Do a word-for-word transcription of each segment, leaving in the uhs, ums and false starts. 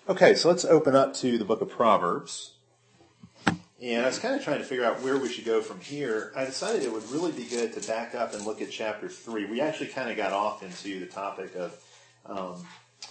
Okay, so let's open up to the book of Proverbs. And I was kind of trying to figure out where we should go from here. I decided it would really be good to back up and look at chapter three. We actually kind of got off into the topic of um,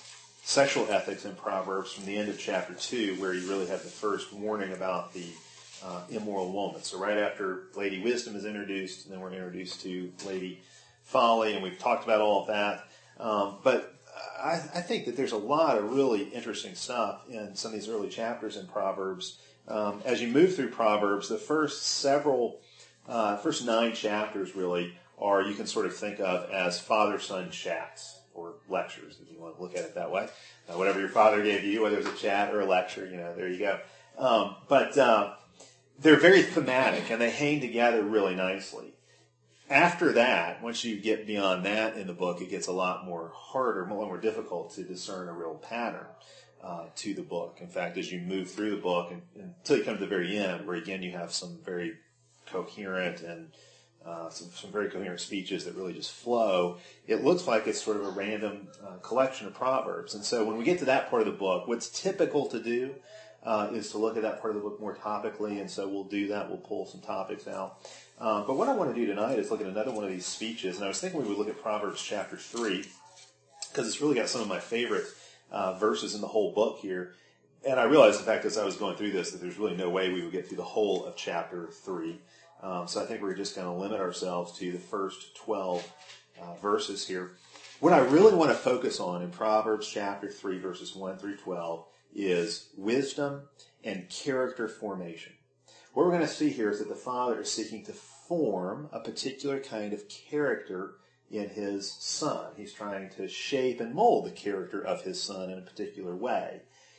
sexual ethics in Proverbs from the end of chapter two, where you really have the first warning about the uh, immoral woman. So right after Lady Wisdom is introduced, and then we're introduced to Lady Folly, and we've talked about all of that. Um, but I, I think that there's a lot of really interesting stuff in some of these early chapters in Proverbs. Um, as you move through Proverbs, the first several, uh, first nine chapters really are, you can sort of think of as father-son chats or lectures, if you want to look at it that way. Uh, whatever your father gave you, whether it was a chat or a lecture, you know, there you go. Um, but uh, they're very thematic, and they hang together really nicely. After that, once you get beyond that in the book, it gets a lot more harder, more, more difficult to discern a real pattern uh, to the book. In fact, as you move through the book and, until you come to the very end, where again you have some very coherent and uh, some, some very coherent speeches that really just flow, it looks like it's sort of a random uh, collection of proverbs. And so when we get to that part of the book, what's typical to do uh, is to look at that part of the book more topically, and so we'll do that. We'll pull some topics out. Um, but what I want to do tonight is look at another one of these speeches, and I was thinking we would look at Proverbs chapter three, because it's really got some of my favorite uh, verses in the whole book here. And I realized, in fact, as I was going through this, that there's really no way we would get through the whole of chapter three. Um, so I think we're just going to limit ourselves to the first twelve uh, verses here. What I really want to focus on in Proverbs chapter three, verses one through twelve, is wisdom and character formation. What we're going to see here is that the father is seeking to form a particular kind of character in his son. He's trying to shape and mold the character of his son in a particular way.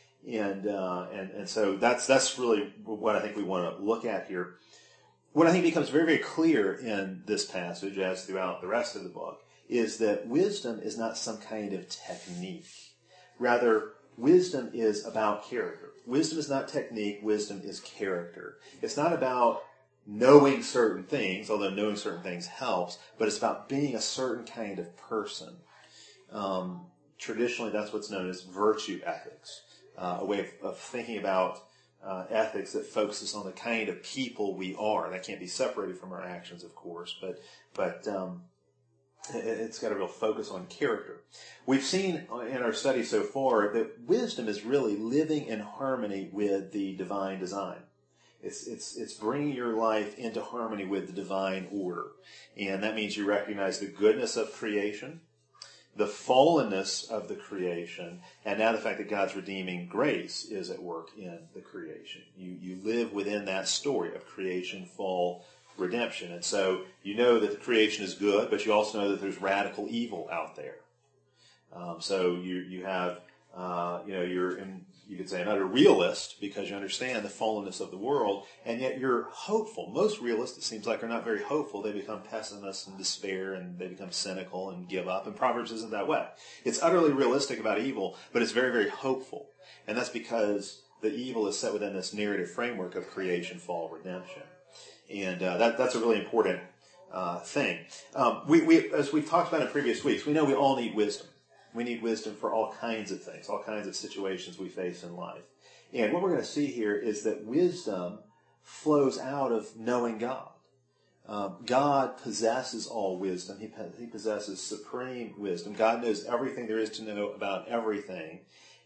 And uh, and, and so that's that's really what I think we want to look at here. What I think becomes very, very clear in this passage, as throughout the rest of the book, is that wisdom is not some kind of technique. Rather, wisdom is about character. Wisdom is not technique. Wisdom is character. It's not about knowing certain things, although knowing certain things helps, but it's about being a certain kind of person. Um, traditionally, that's what's known as virtue ethics, uh, a way of, of thinking about uh, ethics that focuses on the kind of people we are. That can't be separated from our actions, of course, but but um, it's got a real focus on character. We've seen in our study so far that wisdom is really living in harmony with the divine design. It's, it's, it's bringing your life into harmony with the divine order. And that means you recognize the goodness of creation, the fallenness of the creation, and now the fact that God's redeeming grace is at work in the creation. You, you live within that story of creation, fall, redemption. And so you know that the creation is good, but you also know that there's radical evil out there. Um, so you you have, uh, you know, you're, in, you could say, an utter realist because you understand the fallenness of the world, and yet you're hopeful. Most realists, it seems like, are not very hopeful. They become pessimists and despair, and they become cynical and give up. And Proverbs isn't that way. It's utterly realistic about evil, but it's very, very hopeful. And that's because the evil is set within this narrative framework of creation, fall, redemption. And uh, that, that's a really important uh, thing. Um, we, we, as we've talked about in previous weeks, we know we all need wisdom. We need wisdom for all kinds of things, all kinds of situations we face in life. And what we're going to see here is that wisdom flows out of knowing God. Um, God possesses all wisdom. He, he possesses supreme wisdom. God knows everything there is to know about everything.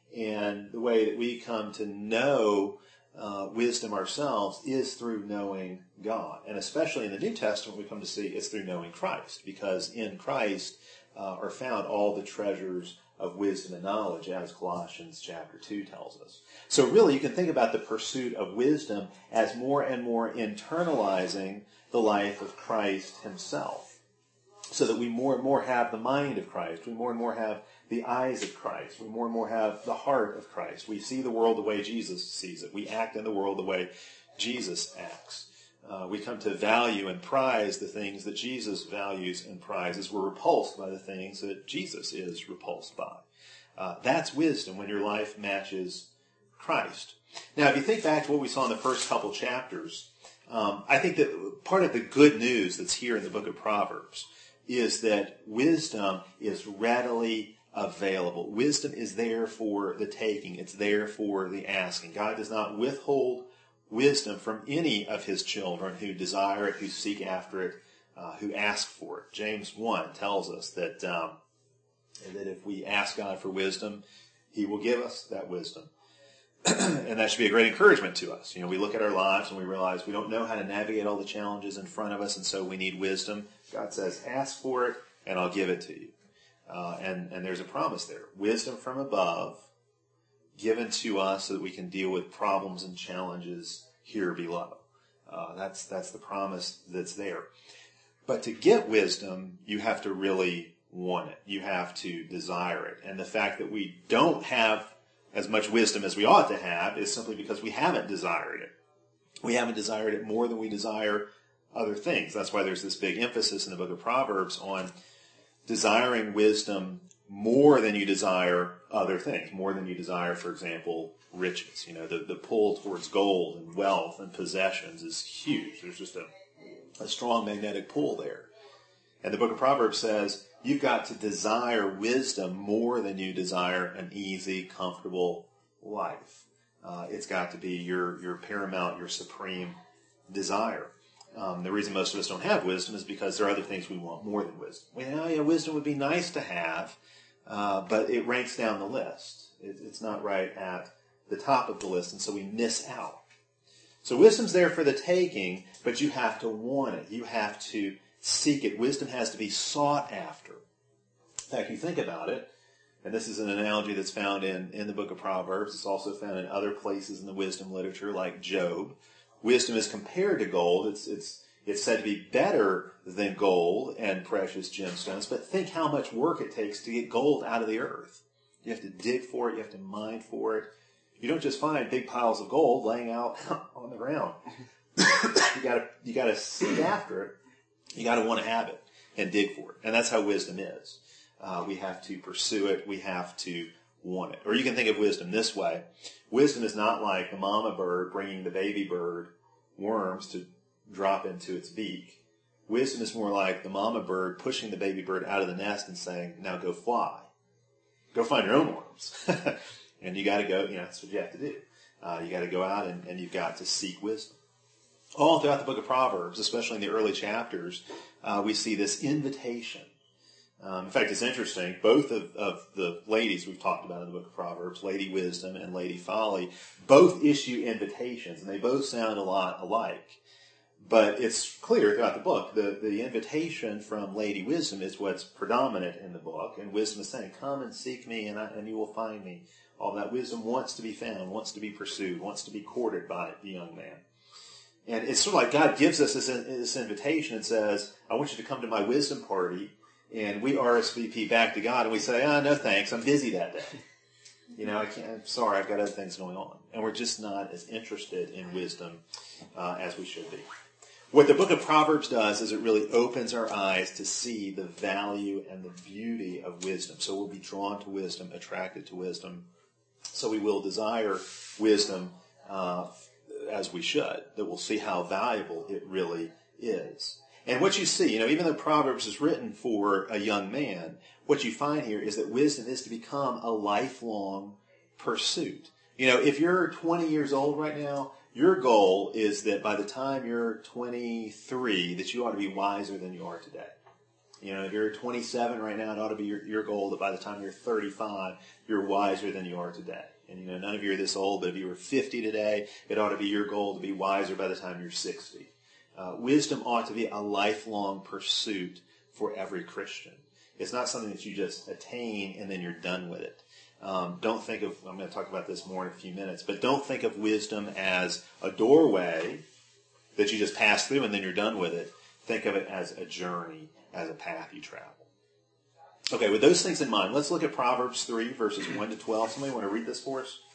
And the way that we come to know Uh, wisdom ourselves is through knowing God. And especially in the New Testament, we come to see it's through knowing Christ, because in Christ uh, are found all the treasures of wisdom and knowledge, as Colossians chapter two tells us. So really, you can think about the pursuit of wisdom as more and more internalizing the life of Christ himself, so that we more and more have the mind of Christ. We more and more have the eyes of Christ. We more and more have the heart of Christ. We see the world the way Jesus sees it. We act in the world the way Jesus acts. Uh, we come to value and prize the things that Jesus values and prizes. We're repulsed by the things that Jesus is repulsed by. Uh, that's wisdom, when your life matches Christ. Now, if you think back to what we saw in the first couple chapters, um, I think that part of the good news that's here in the book of Proverbs is that wisdom is readily available. Wisdom is there for the taking. It's there for the asking. God does not withhold wisdom from any of his children who desire it, who seek after it, uh, who ask for it. James one tells us that, um, that if we ask God for wisdom, he will give us that wisdom. And that should be a great encouragement to us. You know, we look at our lives and we realize we don't know how to navigate all the challenges in front of us, and so we need wisdom. God says, ask for it, and I'll give it to you. Uh, and, and there's a promise there. Wisdom from above, given to us so that we can deal with problems and challenges here below. Uh, that's, that's the promise that's there. But to get wisdom, you have to really want it. You have to desire it. And the fact that we don't have as much wisdom as we ought to have is simply because we haven't desired it. We haven't desired it more than we desire other things. That's why there's this big emphasis in the book of Proverbs on desiring wisdom more than you desire other things, more than you desire, for example, riches. You know, the, the pull towards gold and wealth and possessions is huge. There's just a, a strong magnetic pull there. And the book of Proverbs says, you've got to desire wisdom more than you desire an easy, comfortable life. Uh, it's got to be your, your paramount, your supreme desire. Um, the reason most of us don't have wisdom is because there are other things we want more than wisdom. Well, yeah, wisdom would be nice to have, uh, but it ranks down the list. It, it's not right at the top of the list, and so we miss out. So wisdom's there for the taking, but you have to want it. You have to seek it. Wisdom has to be sought after. In fact, you think about it, and this is an analogy that's found in, in the book of Proverbs. It's also found in other places in the wisdom literature, like Job. Wisdom is compared to gold. It's, it's, it's said to be better than gold and precious gemstones, but think how much work it takes to get gold out of the earth. You have to dig for it. You have to mine for it. You don't just find big piles of gold laying out on the ground. you gotta, you gotta seek after it. You gotta want to have it and dig for it. And that's how wisdom is. Uh, we have to pursue it. We have to want it. Or you can think of wisdom this way. Wisdom is not like the mama bird bringing the baby bird worms to drop into its beak. Wisdom is more like the mama bird pushing the baby bird out of the nest and saying, now go fly. Go find your own worms. And you got to go, you know, that's what you have to do. Uh, you got to go out and, and you've got to seek wisdom. All throughout the book of Proverbs, especially in the early chapters, uh, we see this invitation. Um, in fact, it's interesting. Both of, of the ladies we've talked about in the book of Proverbs, Lady Wisdom and Lady Folly, both issue invitations, and they both sound a lot alike. But it's clear throughout the book, the, the invitation from Lady Wisdom is what's predominant in the book, and Wisdom is saying, come and seek me, and, I, and you will find me. All that wisdom wants to be found, wants to be pursued, wants to be courted by the young man. And it's sort of like God gives us this, this invitation and says, I want you to come to my wisdom party, and we R S V P back to God, and we say, oh, no thanks, I'm busy that day. You know, I can't, I'm sorry, I've got other things going on. And we're just not as interested in wisdom uh, as we should be. What the book of Proverbs does is it really opens our eyes to see the value and the beauty of wisdom. So we'll be drawn to wisdom, attracted to wisdom. So we will desire wisdom uh, as we should, that we'll see how valuable it really is. And what you see, you know, even though Proverbs is written for a young man, what you find here is that wisdom is to become a lifelong pursuit. You know, if you're twenty years old right now, your goal is that by the time you're twenty-three, that you ought to be wiser than you are today. You know, if you're twenty-seven right now, it ought to be your, your goal that by the time you're thirty-five, you're wiser than you are today. And, you know, none of you are this old, but if you were fifty today, it ought to be your goal to be wiser by the time you're sixty. Uh, wisdom ought to be a lifelong pursuit for every Christian. It's not something that you just attain and then you're done with it. Um, don't think of, I'm going to talk about this more in a few minutes, but don't think of wisdom as a doorway that you just pass through and then you're done with it. Think of it as a journey, as a path you travel. Okay, with those things in mind, let's look at Proverbs three, verses one to twelve. Somebody want to read this for us?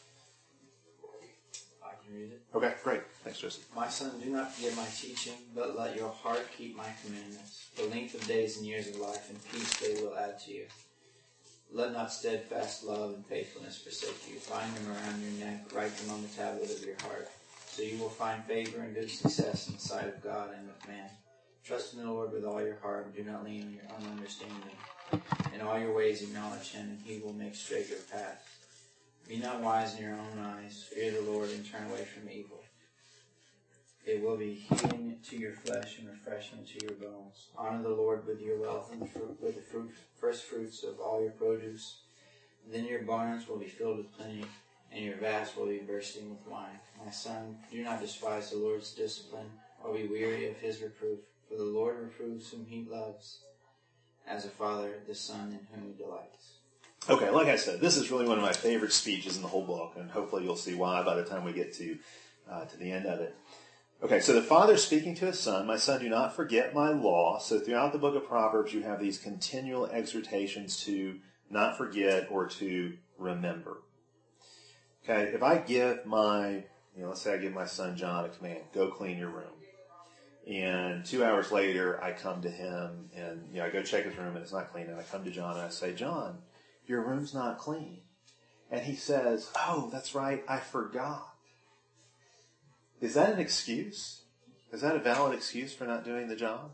I can read it. Okay, great. Thanks, Joseph. My son, do not forget my teaching, but let your heart keep my commandments. The length of days and years of life and peace they will add to you. Let not steadfast love and faithfulness forsake you. Bind them around your neck, write them on the tablet of your heart. So you will find favor and good success in the sight of God and of man. Trust in the Lord with all your heart, and do not lean on your own understanding. In all your ways acknowledge him, and he will make straight your paths. Be not wise in your own eyes. Fear the Lord and turn away from evil. It will be healing to your flesh and refreshment to your bones. Honor the Lord with your wealth and the fruit, with the fruit, first fruits of all your produce. Then your barns will be filled with plenty, and your vats will be bursting with wine. My son, do not despise the Lord's discipline, or be weary of his reproof. For the Lord reproves whom he loves, as a father the son in whom he delights. Okay, like I said, this is really one of my favorite speeches in the whole book, and hopefully you'll see why by the time we get to uh, to the end of it. Okay, so the father speaking to his son, my son, do not forget my law. So throughout the book of Proverbs, you have these continual exhortations to not forget or to remember. Okay, if I give my, you know, let's say I give my son John a command, go clean your room. And two hours later, I come to him and, you know, I go check his room and it's not clean. And I come to John and I say, John, your room's not clean. And he says, oh, that's right, I forgot. Is that an excuse? Is that a valid excuse for not doing the job?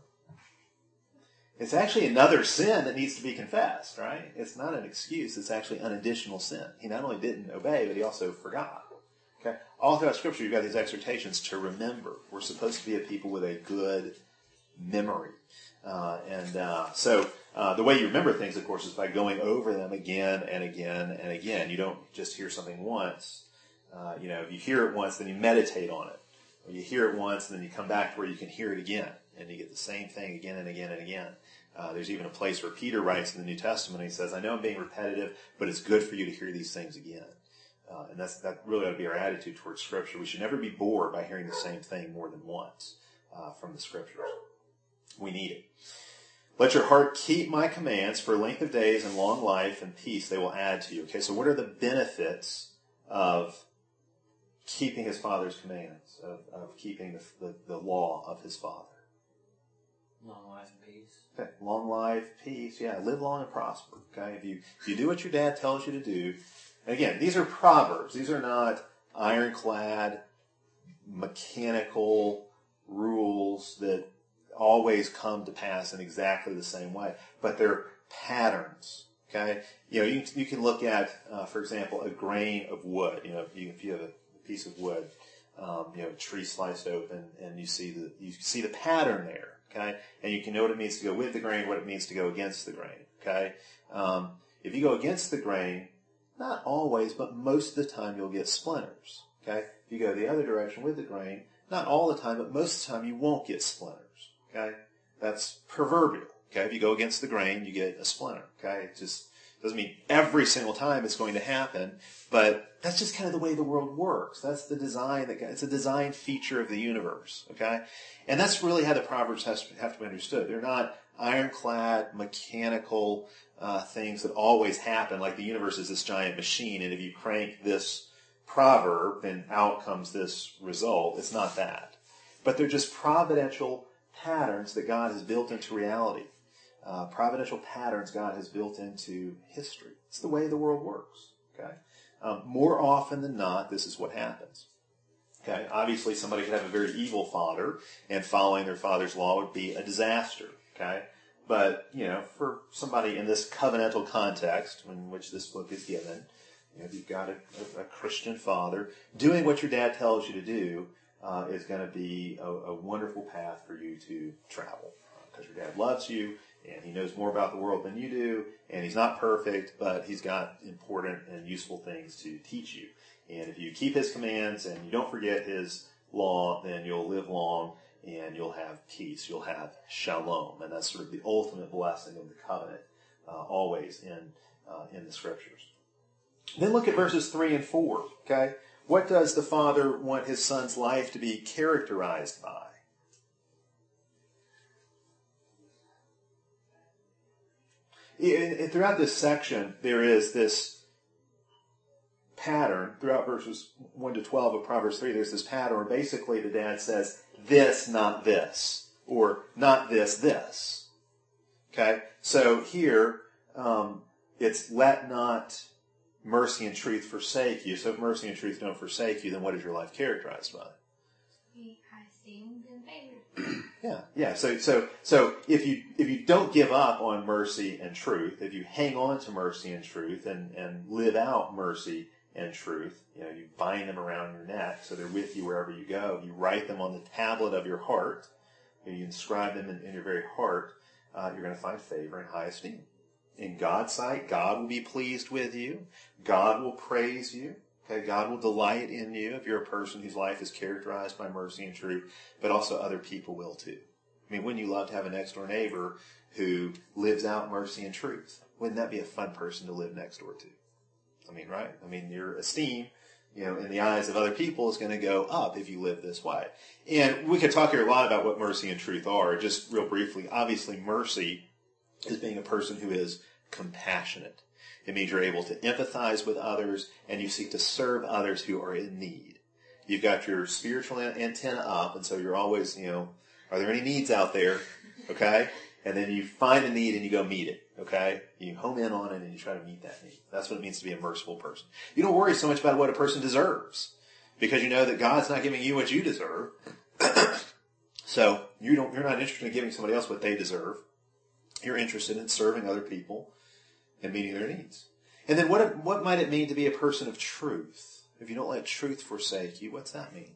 It's actually another sin that needs to be confessed, right? It's not an excuse. It's actually an additional sin. He not only didn't obey, but he also forgot. Okay? All throughout Scripture, you've got these exhortations to remember. We're supposed to be a people with a good memory. Uh, and uh, so uh, the way you remember things, of course, is by going over them again and again and again. You don't just hear something once. Uh, you know, if you hear it once, then you meditate on it. Or you hear it once, and then you come back to where you can hear it again. And you get the same thing again and again and again. Uh, there's even a place where Peter writes in the New Testament, he says, I know I'm being repetitive, but it's good for you to hear these things again. Uh, and that's, that really ought to be our attitude towards Scripture. We should never be bored by hearing the same thing more than once uh, from the Scriptures. We need it. Let your heart keep my commands for length of days and long life and peace they will add to you. Okay, so what are the benefits of keeping his father's commands, of, of keeping the, the, the law of his father? Long life and peace. Okay, long life, peace, yeah, live long and prosper. Okay, if you if you do what your dad tells you to do, and again, these are proverbs. These are not ironclad, mechanical rules that always come to pass in exactly the same way, but they're patterns. Okay, you know, you you can look at, uh, for example, a grain of wood. You know, if you, if you have a piece of wood, um, you know, a tree sliced open, and you see the you see the pattern there. Okay, and you can know what it means to go with the grain, what it means to go against the grain. Okay, um, if you go against the grain, not always, but most of the time you'll get splinters. Okay, if you go the other direction with the grain, not all the time, but most of the time you won't get splinters. Okay, that's proverbial. Okay, if you go against the grain, you get a splinter. Okay, it just doesn't mean every single time it's going to happen, but that's just kind of the way the world works. That's the design. That it's a design feature of the universe. Okay, and that's really how the Proverbs has to, have to be understood. They're not ironclad, mechanical uh, things that always happen. Like the universe is this giant machine, and if you crank this proverb, then out comes this result. It's not that, but they're just providential patterns that God has built into reality. Uh, providential patterns God has built into history. It's the way the world works. Okay, um, more often than not, this is what happens. Okay, obviously somebody could have a very evil father, and following their father's law would be a disaster. Okay, but you know, for somebody in this covenantal context in which this book is given, you know, if you've got a, a, a Christian father, doing what your dad tells you to do uh, is going to be a, a wonderful path for you to travel, because uh, your dad loves you. And he knows more about the world than you do, and he's not perfect, but he's got important and useful things to teach you. And if you keep his commands and you don't forget his law, then you'll live long and you'll have peace. You'll have shalom, and that's sort of the ultimate blessing of the covenant, uh, always in uh, in the Scriptures. Then look at verses three and four. Okay, what does the father want his son's life to be characterized by? Throughout this section, there is this pattern. Throughout verses one to twelve of Proverbs three, there's this pattern where basically the dad says, this, not this, or not this, this. Okay? So here, um, it's let not mercy and truth forsake you. So if mercy and truth don't forsake you, then what is your life characterized by? He has esteemed and favored. Yeah, yeah. So, so, so if you if you don't give up on mercy and truth, if you hang on to mercy and truth, and, and live out mercy and truth, you know, you bind them around your neck so they're with you wherever you go. You write them on the tablet of your heart. You inscribe them in, in your very heart. Uh, you're going to find favor and high esteem. In God's sight, God will be pleased with you. God will praise you. Okay, God will delight in you if you're a person whose life is characterized by mercy and truth, but also other people will too. I mean, wouldn't you love to have a next door neighbor who lives out mercy and truth? Wouldn't that be a fun person to live next door to? I mean, right? I mean, your esteem, you know, in the eyes of other people is going to go up if you live this way. And we could talk here a lot about what mercy and truth are. Just real briefly, obviously mercy is being a person who is compassionate. It means you're able to empathize with others and you seek to serve others who are in need. You've got your spiritual antenna up, and so you're always, you know, are there any needs out there? Okay? And then you find a need and you go meet it. Okay? You home in on it and you try to meet that need. That's what it means to be a merciful person. You don't worry so much about what a person deserves because you know that God's not giving you what you deserve. So you don't, you're not interested in giving somebody else what they deserve. You're interested in serving other people and meeting their needs. And then what what might it mean to be a person of truth? If you don't let truth forsake you, what's that mean?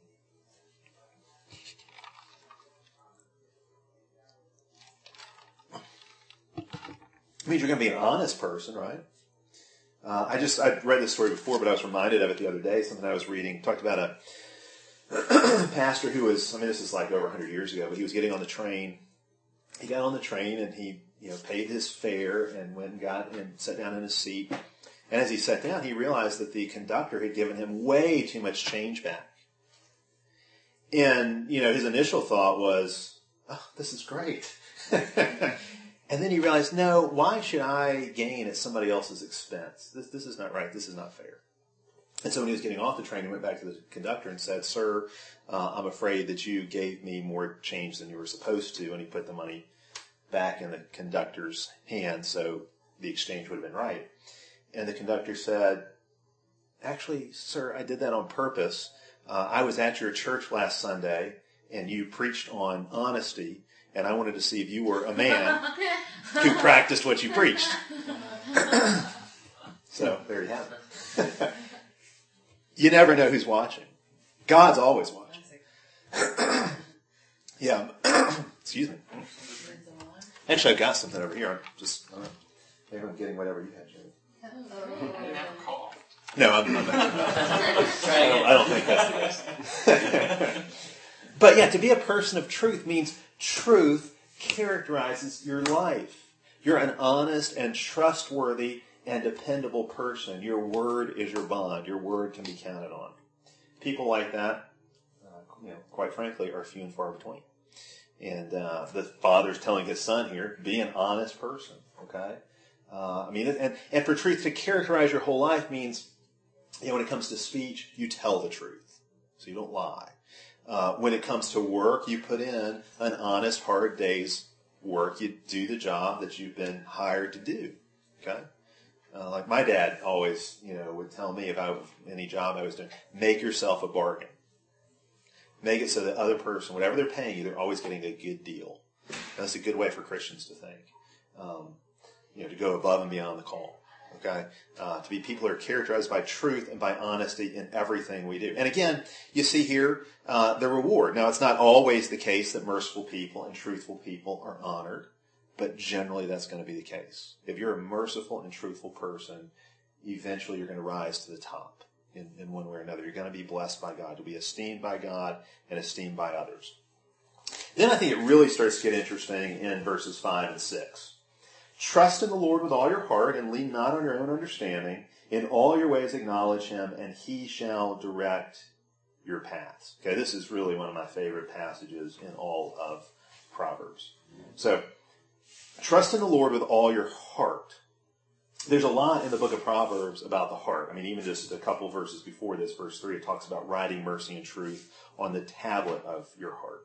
It means you're going to be an honest person, right? Uh, I just, I've read this story before, but I was reminded of it the other day. Something I was reading talked about a pastor who was, I mean, this is like over one hundred years ago, but he was getting on the train. He got on the train and he, you know, paid his fare and went and got and sat down in his seat. And as he sat down, he realized that the conductor had given him way too much change back. And, you know, his initial thought was, oh, this is great. And then he realized, no, why should I gain at somebody else's expense? This, this is not right. This is not fair. And so when he was getting off the train, he went back to the conductor and said, sir, uh, I'm afraid that you gave me more change than you were supposed to. And he put the money back in the conductor's hand, so the exchange would have been right. And the conductor said, actually, sir, I did that on purpose. Uh, I was at your church last Sunday, and you preached on honesty, and I wanted to see if you were a man who practiced what you preached. So, there you have it. You never know who's watching. God's always watching. Yeah. Excuse me. Actually, I've got something over here. I'm just, I don't know. Maybe I'm getting whatever you had, Jenny. Oh. No, I'm, I'm not. I, don't, I don't think that's the case. But yeah, to be a person of truth means truth characterizes your life. You're an honest and trustworthy and dependable person. Your word is your bond. Your word can be counted on. People like that, uh, you know, quite frankly, are few and far between. And uh, the father's telling his son here, be an honest person, okay? Uh, I mean, and, and for truth to characterize your whole life means, you know, when it comes to speech, you tell the truth. So you don't lie. Uh, when it comes to work, you put in an honest, hard day's work. You do the job that you've been hired to do, okay? Uh, like my dad always, you know, would tell me if I any job I was doing, make yourself a bargain. Make it so that other person, whatever they're paying you, they're always getting a good deal. And that's a good way for Christians to think. Um, you know, to go above and beyond the call. Okay? Uh, to be people who are characterized by truth and by honesty in everything we do. And again, you see here uh, the reward. Now, it's not always the case that merciful people and truthful people are honored, but generally that's going to be the case. If you're a merciful and truthful person, eventually you're going to rise to the top. In, in one way or another. You're going to be blessed by God. You'll be esteemed by God and esteemed by others. Then I think it really starts to get interesting in verses five and six. Trust in the Lord with all your heart and lean not on your own understanding. In all your ways acknowledge him and he shall direct your paths. Okay, this is really one of my favorite passages in all of Proverbs. So, trust in the Lord with all your heart. There's a lot in the book of Proverbs about the heart. I mean, even just a couple verses before this, verse three, it talks about writing mercy and truth on the tablet of your heart.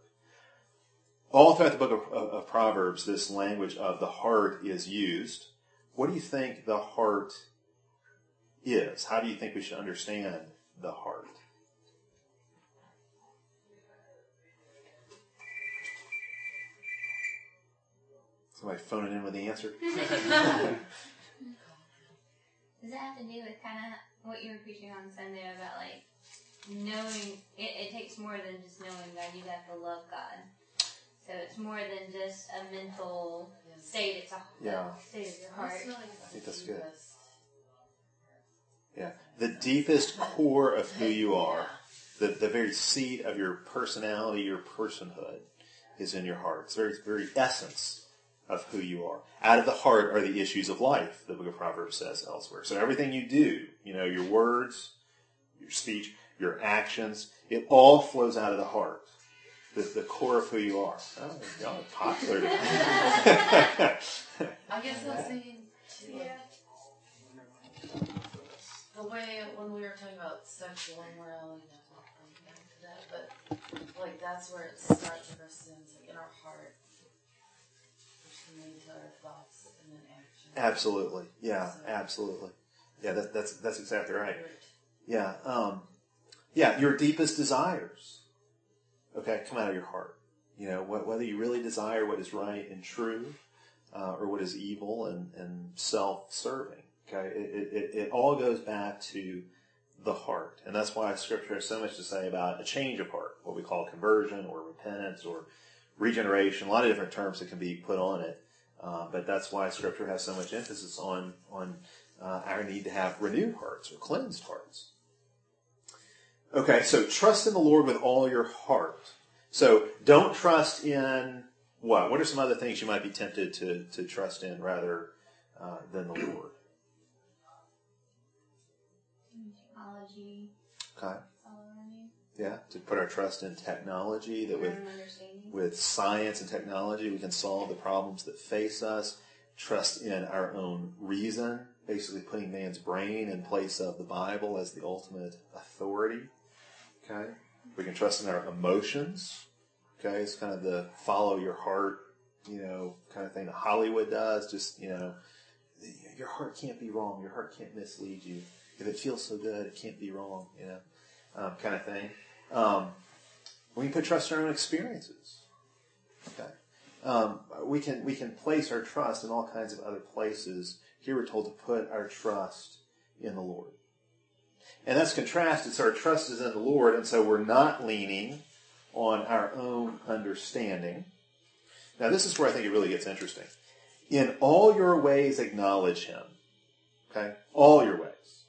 All throughout the book of, of, of Proverbs, this language of the heart is used. What do you think the heart is? How do you think we should understand the heart? Somebody phoning in with the answer? Does it have to do with kind of what you were preaching on Sunday about, like, knowing, it, it takes more than just knowing God. You have to love God. So it's more than just a mental state. It's a Yeah. state of your heart. I think that's good. Yeah. The deepest core of who you are, the, the very seat of your personality, your personhood, is in your heart. It's the very, very essence of who you are. Out of the heart are the issues of life, the book of Proverbs says elsewhere. So everything you do, you know, your words, your speech, your actions, it all flows out of the heart. The, the core of who you are. Oh, y'all are popular. I guess I was thinking, too, like, the way when we were talking about sexual immorality, I was going back to that, but like that's where it starts with our sins, like in our heart, which can lead to our thoughts and then action. Absolutely. Yeah, So- absolutely. Yeah, that, that's that's exactly right. Yeah. Um, yeah, your deepest desires. Okay, come out of your heart. You know, wh- whether you really desire what is right and true, uh, or what is evil and, and self-serving. Okay, it, it, it all goes back to the heart. And that's why Scripture has so much to say about a change of heart, what we call conversion or repentance or regeneration, a lot of different terms that can be put on it. Uh, but that's why Scripture has so much emphasis on, on uh, our need to have renewed hearts or cleansed hearts. Okay, so trust in the Lord with all your heart. So don't trust in what? What are some other things you might be tempted to, to trust in rather uh, than the Lord? Technology. Okay. All around you. Yeah, to put our trust in technology, that with, Your own understanding. with science and technology we can solve the problems that face us. Trust in our own reason, basically putting man's brain in place of the Bible as the ultimate authority. Okay? We can trust in our emotions. Okay? It's kind of the follow your heart, you know, kind of thing that Hollywood does. Just, you know, your heart can't be wrong. Your heart can't mislead you. If it feels so good, it can't be wrong, you know, um, kind of thing. Um, we can put trust in our own experiences. Okay? Um, we can we can place our trust in all kinds of other places. Here we're told to put our trust in the Lord. And that's contrasted, so our trust is in the Lord, and so we're not leaning on our own understanding. Now this is where I think it really gets interesting. In all your ways acknowledge Him. Okay? All your ways.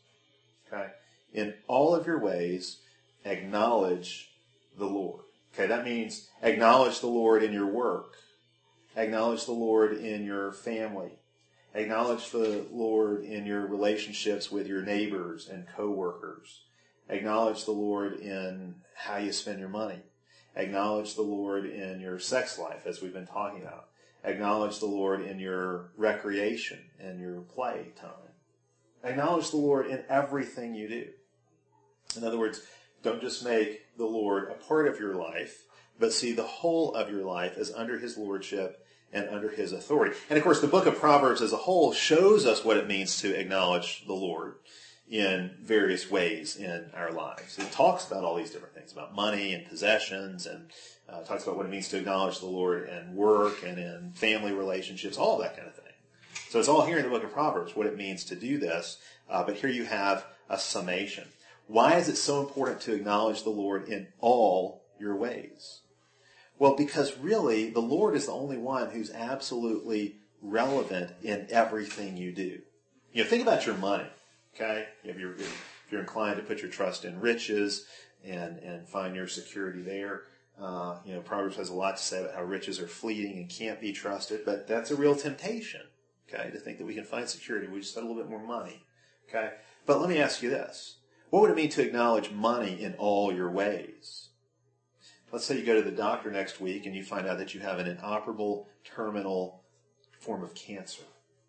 Okay? In all of your ways acknowledge the Lord. Okay, that means acknowledge the Lord in your work. Acknowledge the Lord in your family. Acknowledge the Lord in your relationships with your neighbors and coworkers. Acknowledge the Lord in how you spend your money. Acknowledge the Lord in your sex life, as we've been talking about. Acknowledge the Lord in your recreation and your play time. Acknowledge the Lord in everything you do. In other words, don't just make the Lord a part of your life, but see the whole of your life as under His lordship and under His authority. And of course, the book of Proverbs as a whole shows us what it means to acknowledge the Lord in various ways in our lives. It talks about all these different things, about money and possessions, and uh, talks about what it means to acknowledge the Lord in work and in family relationships, all that kind of thing. So it's all here in the book of Proverbs, what it means to do this. Uh, but here you have a summation. Why is it so important to acknowledge the Lord in all your ways? Well, because really, the Lord is the only one who's absolutely relevant in everything you do. You know, think about your money, okay? If you're, if you're inclined to put your trust in riches and, and find your security there, uh, you know, Proverbs has a lot to say about how riches are fleeting and can't be trusted, but that's a real temptation, okay, to think that we can find security. We just had a little bit more money, okay? But let me ask you this. What would it mean to acknowledge money in all your ways? Let's say you go to the doctor next week and you find out that you have an inoperable terminal form of cancer.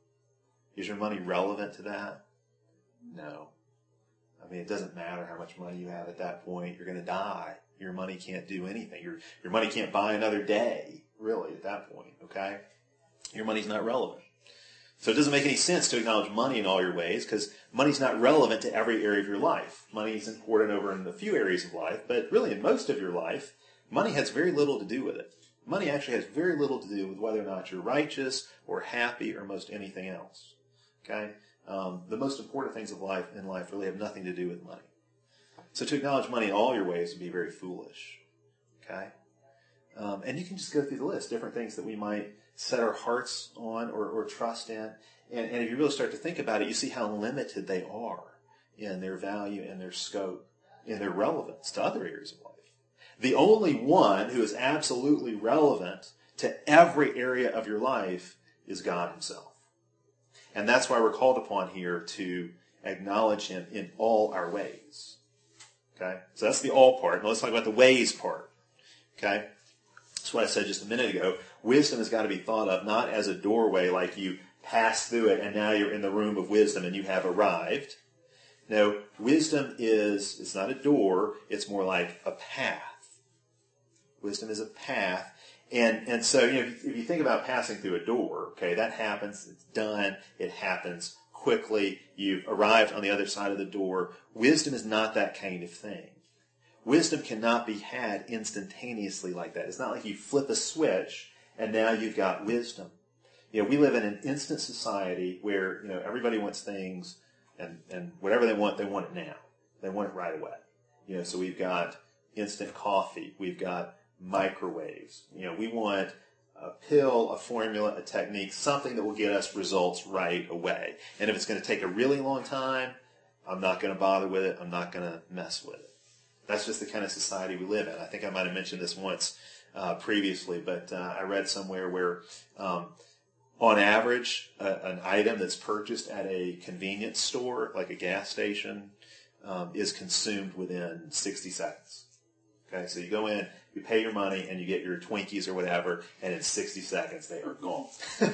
Is your money relevant to that? No. I mean, it doesn't matter how much money you have at that point. You're going to die. Your money can't do anything. Your, your money can't buy another day, really, at that point, okay? Your money's not relevant. So it doesn't make any sense to acknowledge money in all your ways because money's not relevant to every area of your life. Money is important over in a few areas of life, but really in most of your life, money has very little to do with it. Money actually has very little to do with whether or not you're righteous or happy or most anything else. Okay? Um, the most important things of life in life really have nothing to do with money. So to acknowledge money in all your ways would be very foolish. Okay? Um, and you can just go through the list, different things that we might set our hearts on or, or trust in. And, and if you really start to think about it, you see how limited they are in their value and their scope, in their relevance to other areas of life. The only one who is absolutely relevant to every area of your life is God himself. And that's why we're called upon here to acknowledge him in all our ways. Okay? So that's the all part. Now let's talk about the ways part. Okay? That's what I said just a minute ago. Wisdom has got to be thought of not as a doorway like you pass through it and now you're in the room of wisdom and you have arrived. No, wisdom is, it's not a door, it's more like a path. Wisdom is a path. And and so, you know, if you, if you think about passing through a door, okay, that happens, it's done, it happens quickly, you've arrived on the other side of the door. Wisdom is not that kind of thing. Wisdom cannot be had instantaneously like that. It's not like you flip a switch and now you've got wisdom. You know, we live in an instant society where, you know, everybody wants things and, and whatever they want, they want it now. They want it right away. You know, so we've got instant coffee. We've got microwaves. You know, we want a pill, a formula, a technique, something that will get us results right away. And if it's going to take a really long time, I'm not going to bother with it. I'm not going to mess with it. That's just the kind of society we live in. I think I might have mentioned this once uh, previously, but uh, I read somewhere where um, on average, uh, an item that's purchased at a convenience store, like a gas station, um, is consumed within sixty seconds. Okay, so you go in, you pay your money, and you get your Twinkies or whatever, and in sixty seconds they are gone.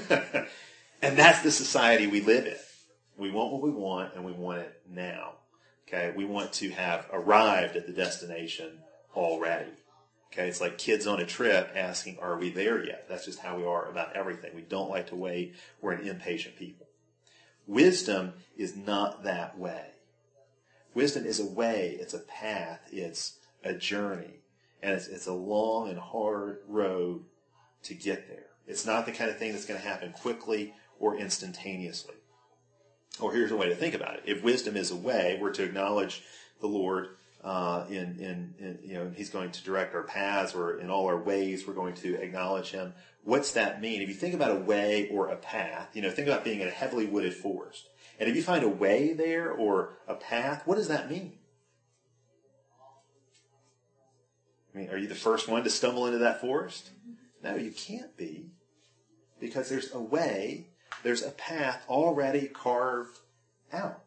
And that's the society we live in. We want what we want, and we want it now. Okay, we want to have arrived at the destination already. Okay, it's like kids on a trip asking, are we there yet? That's just how we are about everything. We don't like to wait. We're an impatient people. Wisdom is not that way. Wisdom is a way, it's a path, it's a journey. And it's, it's a long and hard road to get there. It's not the kind of thing that's going to happen quickly or instantaneously. Or here's a way to think about it. If wisdom is a way, we're to acknowledge the Lord uh, in, in, in, you know, and he's going to direct our paths, or in all our ways we're going to acknowledge him. What's that mean? If you think about a way or a path, you know, think about being in a heavily wooded forest. And if you find a way there or a path, what does that mean? I mean, are you the first one to stumble into that forest? No, you can't be. Because there's a way, there's a path already carved out.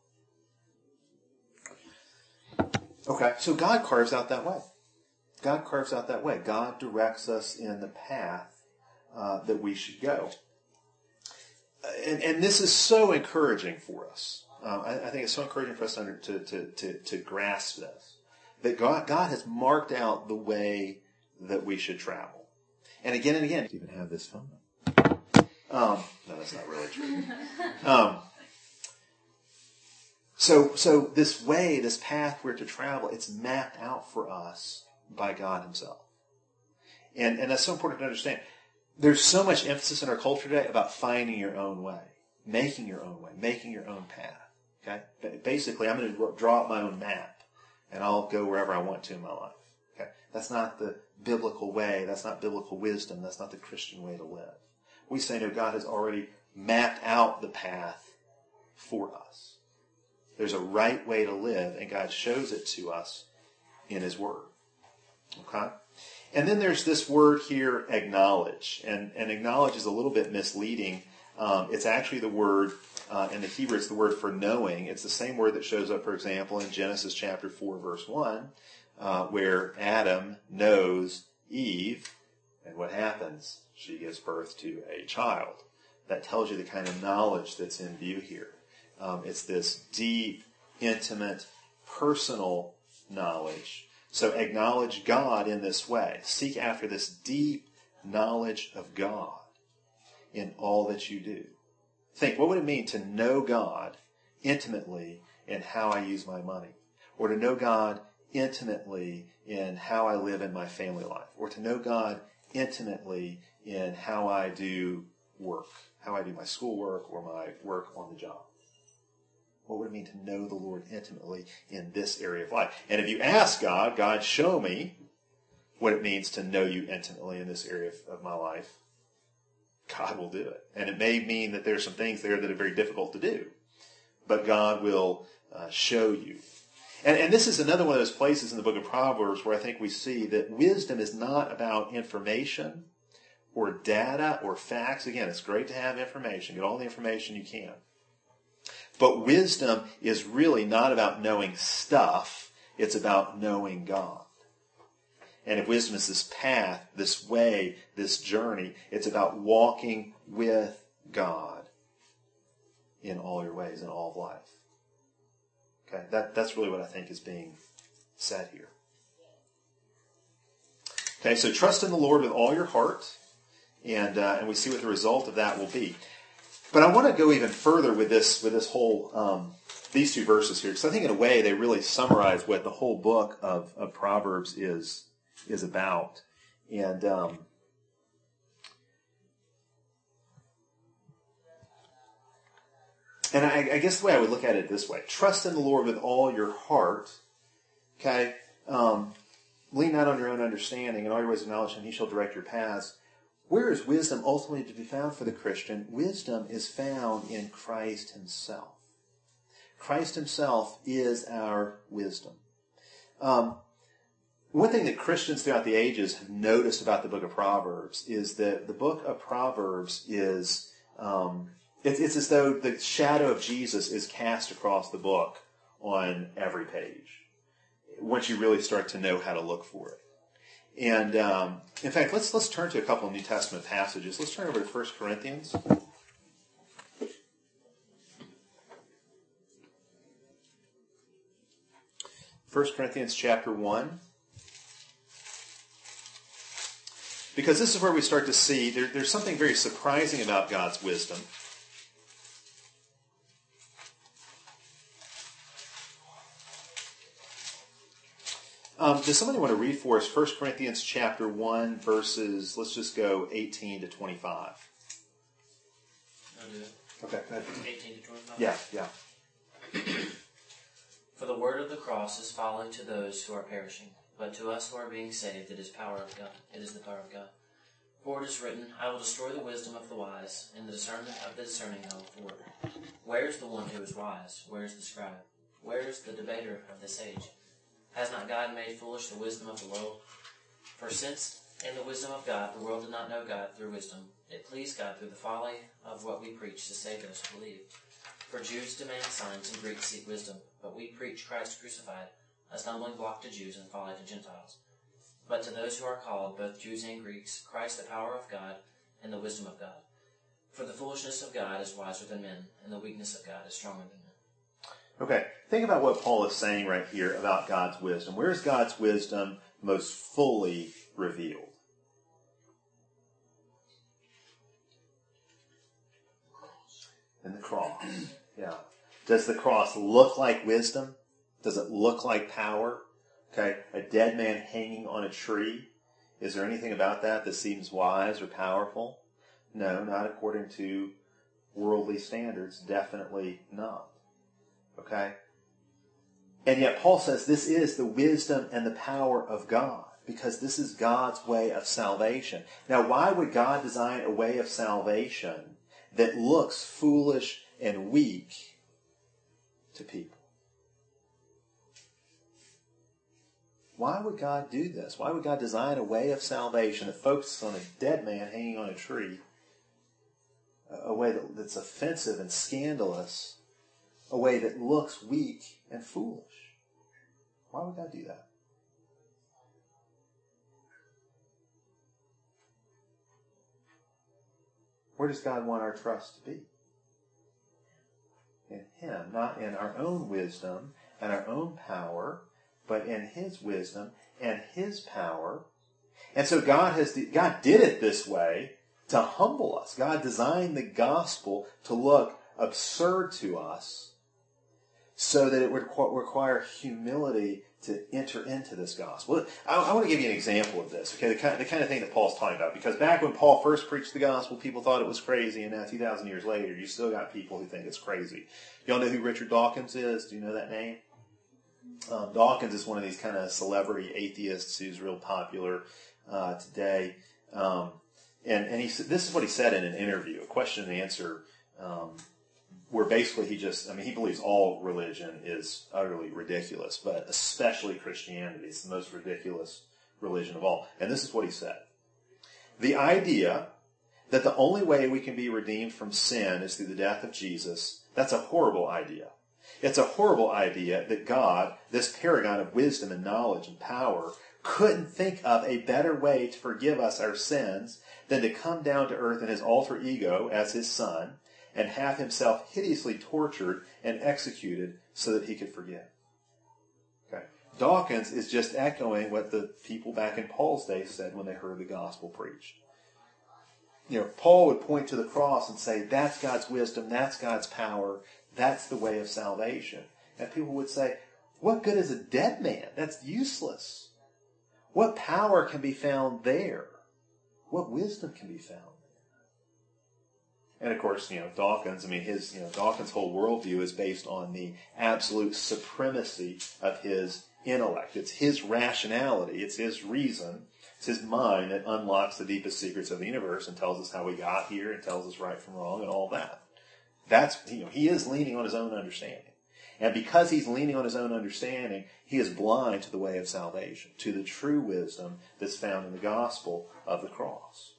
Okay, so God carves out that way. God carves out that way. God directs us in the path uh, that we should go. And, and this is so encouraging for us. Um, I, I think it's so encouraging for us to, under, to, to, to, to grasp this. That God, God has marked out the way that we should travel. And again and again, even have this phone. Um, no, that's not really true. Um, so, so this way, this path we're to travel, it's mapped out for us by God himself. And, and that's so important to understand. There's so much emphasis in our culture today about finding your own way, making your own way, making your own path. Okay? Basically, I'm going to draw up my own map, and I'll go wherever I want to in my life. Okay? That's not the biblical way. That's not biblical wisdom. That's not the Christian way to live. We say, no, God has already mapped out the path for us. There's a right way to live, and God shows it to us in his word. Okay? And then there's this word here, acknowledge. And, and acknowledge is a little bit misleading. Um, it's actually the word, uh, in the Hebrew, it's the word for knowing. It's the same word that shows up, for example, in Genesis chapter four, verse one, uh, where Adam knows Eve, and what happens? She gives birth to a child. That tells you the kind of knowledge that's in view here. Um, it's this deep, intimate, personal knowledge. So acknowledge God in this way. Seek after this deep knowledge of God in all that you do. Think, what would it mean to know God intimately in how I use my money? Or to know God intimately in how I live in my family life? Or to know God intimately in how I do work, how I do my schoolwork or my work on the job? What would it mean to know the Lord intimately in this area of life? And if you ask God, God, show me what it means to know you intimately in this area of, of my life, God will do it. And it may mean that there's some things there that are very difficult to do, but God will uh, show you. And, and this is another one of those places in the book of Proverbs where I think we see that wisdom is not about information or data or facts. Again, it's great to have information. Get all the information you can. But wisdom is really not about knowing stuff. It's about knowing God. And if wisdom is this path, this way, this journey, it's about walking with God in all your ways, in all of life. Okay, that, that's really what I think is being said here. Okay, so trust in the Lord with all your heart, and uh, and we see what the result of that will be. But I want to go even further with this with this whole um, these two verses here, because I think in a way they really summarize what the whole book of, of Proverbs is is about. And um, and I, I guess the way I would look at it this way: trust in the Lord with all your heart. Okay, um, lean not on your own understanding, and all your ways acknowledge Him; He shall direct your paths. Where is wisdom ultimately to be found for the Christian? Wisdom is found in Christ Himself. Christ Himself is our wisdom. Um, one thing that Christians throughout the ages have noticed about the book of Proverbs is that the book of Proverbs is, um, it, it's as though the shadow of Jesus is cast across the book on every page, once you really start to know how to look for it. And um, in fact, let's let's turn to a couple of New Testament passages. Let's turn over to First Corinthians. First Corinthians chapter one. Because this is where we start to see there, there's something very surprising about God's wisdom. Um, does somebody want to read for us First Corinthians chapter one, verses, let's just go eighteen to twenty-five. I'll do it. Okay, go ahead. eighteen to twenty-five? Yeah, yeah. For the word of the cross is folly to those who are perishing, but to us who are being saved it is power of God. It is the power of God. For it is written, I will destroy the wisdom of the wise, and the discernment of the discerning I will thwart. Where is the one who is wise? Where is the scribe? Where is the debater of this age? Has not God made foolish the wisdom of the world? For since in the wisdom of God the world did not know God through wisdom, it pleased God through the folly of what we preach to save those who believe. For Jews demand signs and Greeks seek wisdom, but we preach Christ crucified, a stumbling block to Jews and folly to Gentiles. But to those who are called, both Jews and Greeks, Christ the power of God and the wisdom of God. For the foolishness of God is wiser than men, and the weakness of God is stronger than men. Okay, think about what Paul is saying right here about God's wisdom. Where is God's wisdom most fully revealed? In the cross. Yeah. Does the cross look like wisdom? Does it look like power? Okay, a dead man hanging on a tree. Is there anything about that that seems wise or powerful? No, not according to worldly standards. Definitely not. Okay? And yet Paul says this is the wisdom and the power of God, because this is God's way of salvation. Now, why would God design a way of salvation that looks foolish and weak to people? Why would God do this? Why would God design a way of salvation that focuses on a dead man hanging on a tree, a way that, that's offensive and scandalous, a way that looks weak and foolish? Why would God do that? Where does God want our trust to be? In Him, not in our own wisdom and our own power, but in His wisdom and His power. And so God has God did it this way to humble us. God designed the gospel to look absurd to us, so that it would require humility to enter into this gospel. I, I want to give you an example of this, okay, the kind, the kind of thing that Paul's talking about. Because back when Paul first preached the gospel, people thought it was crazy, and now two thousand years later, you still got people who think it's crazy. Y'all know who Richard Dawkins is? Do you know that name? Um, Dawkins is one of these kind of celebrity atheists who's real popular uh, today. Um, and and he this is what he said in an interview, a question and answer, um, where basically he just, I mean, he believes all religion is utterly ridiculous, but especially Christianity. It's the most ridiculous religion of all. And this is what he said. The idea that the only way we can be redeemed from sin is through the death of Jesus, that's a horrible idea. It's a horrible idea that God, this paragon of wisdom and knowledge and power, couldn't think of a better way to forgive us our sins than to come down to earth in his alter ego as his son and have himself hideously tortured and executed so that he could forgive. Okay. Dawkins is just echoing what the people back in Paul's day said when they heard the gospel preached. You know, Paul would point to the cross and say, that's God's wisdom, that's God's power, that's the way of salvation. And people would say, what good is a dead man? That's useless. What power can be found there? What wisdom can be found there? And of course, you know, Dawkins, I mean, his, you know, Dawkins' whole worldview is based on the absolute supremacy of his intellect. It's his rationality. It's his reason. It's his mind that unlocks the deepest secrets of the universe and tells us how we got here and tells us right from wrong and all that. That's, you know, he is leaning on his own understanding. And because he's leaning on his own understanding, he is blind to the way of salvation, to the true wisdom that's found in the gospel of the cross.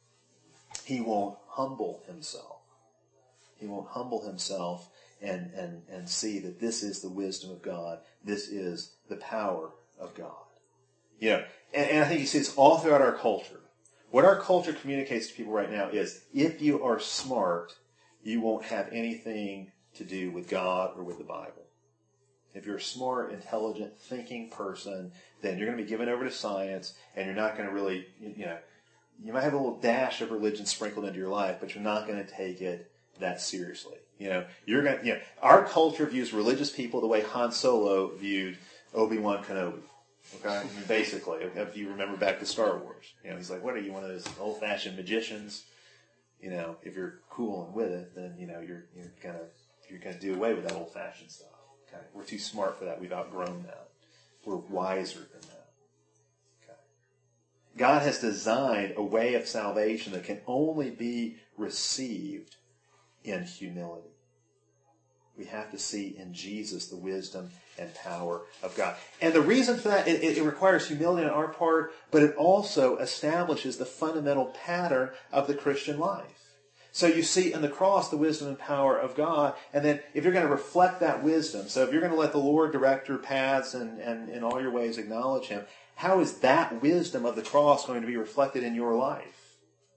He won't humble himself. He won't humble himself and, and, and see that this is the wisdom of God. This is the power of God. You know, and, and I think you see this all throughout our culture. What our culture communicates to people right now is, if you are smart, you won't have anything to do with God or with the Bible. If you're a smart, intelligent, thinking person, then you're going to be given over to science, and you're not going to really, you know, you might have a little dash of religion sprinkled into your life, but you're not going to take it that seriously. You know, you're going to, you know, our culture views religious people the way Han Solo viewed Obi-Wan Kenobi. Okay, I mean, basically, if you remember back to Star Wars, you know, he's like, "What are you, one of those old-fashioned magicians?" You know, if you're cool and with it, then you know you're you're gonna you're gonna do away with that old-fashioned stuff. Okay, we're too smart for that. We've outgrown that. We're wiser than that. Okay, God has designed a way of salvation that can only be received in humility. We have to see in Jesus the wisdom and power of God. And the reason for that, it, it requires humility on our part, but it also establishes the fundamental pattern of the Christian life. So you see in the cross the wisdom and power of God, and then if you're going to reflect that wisdom, so if you're going to let the Lord direct your paths and, and in all your ways acknowledge Him, how is that wisdom of the cross going to be reflected in your life?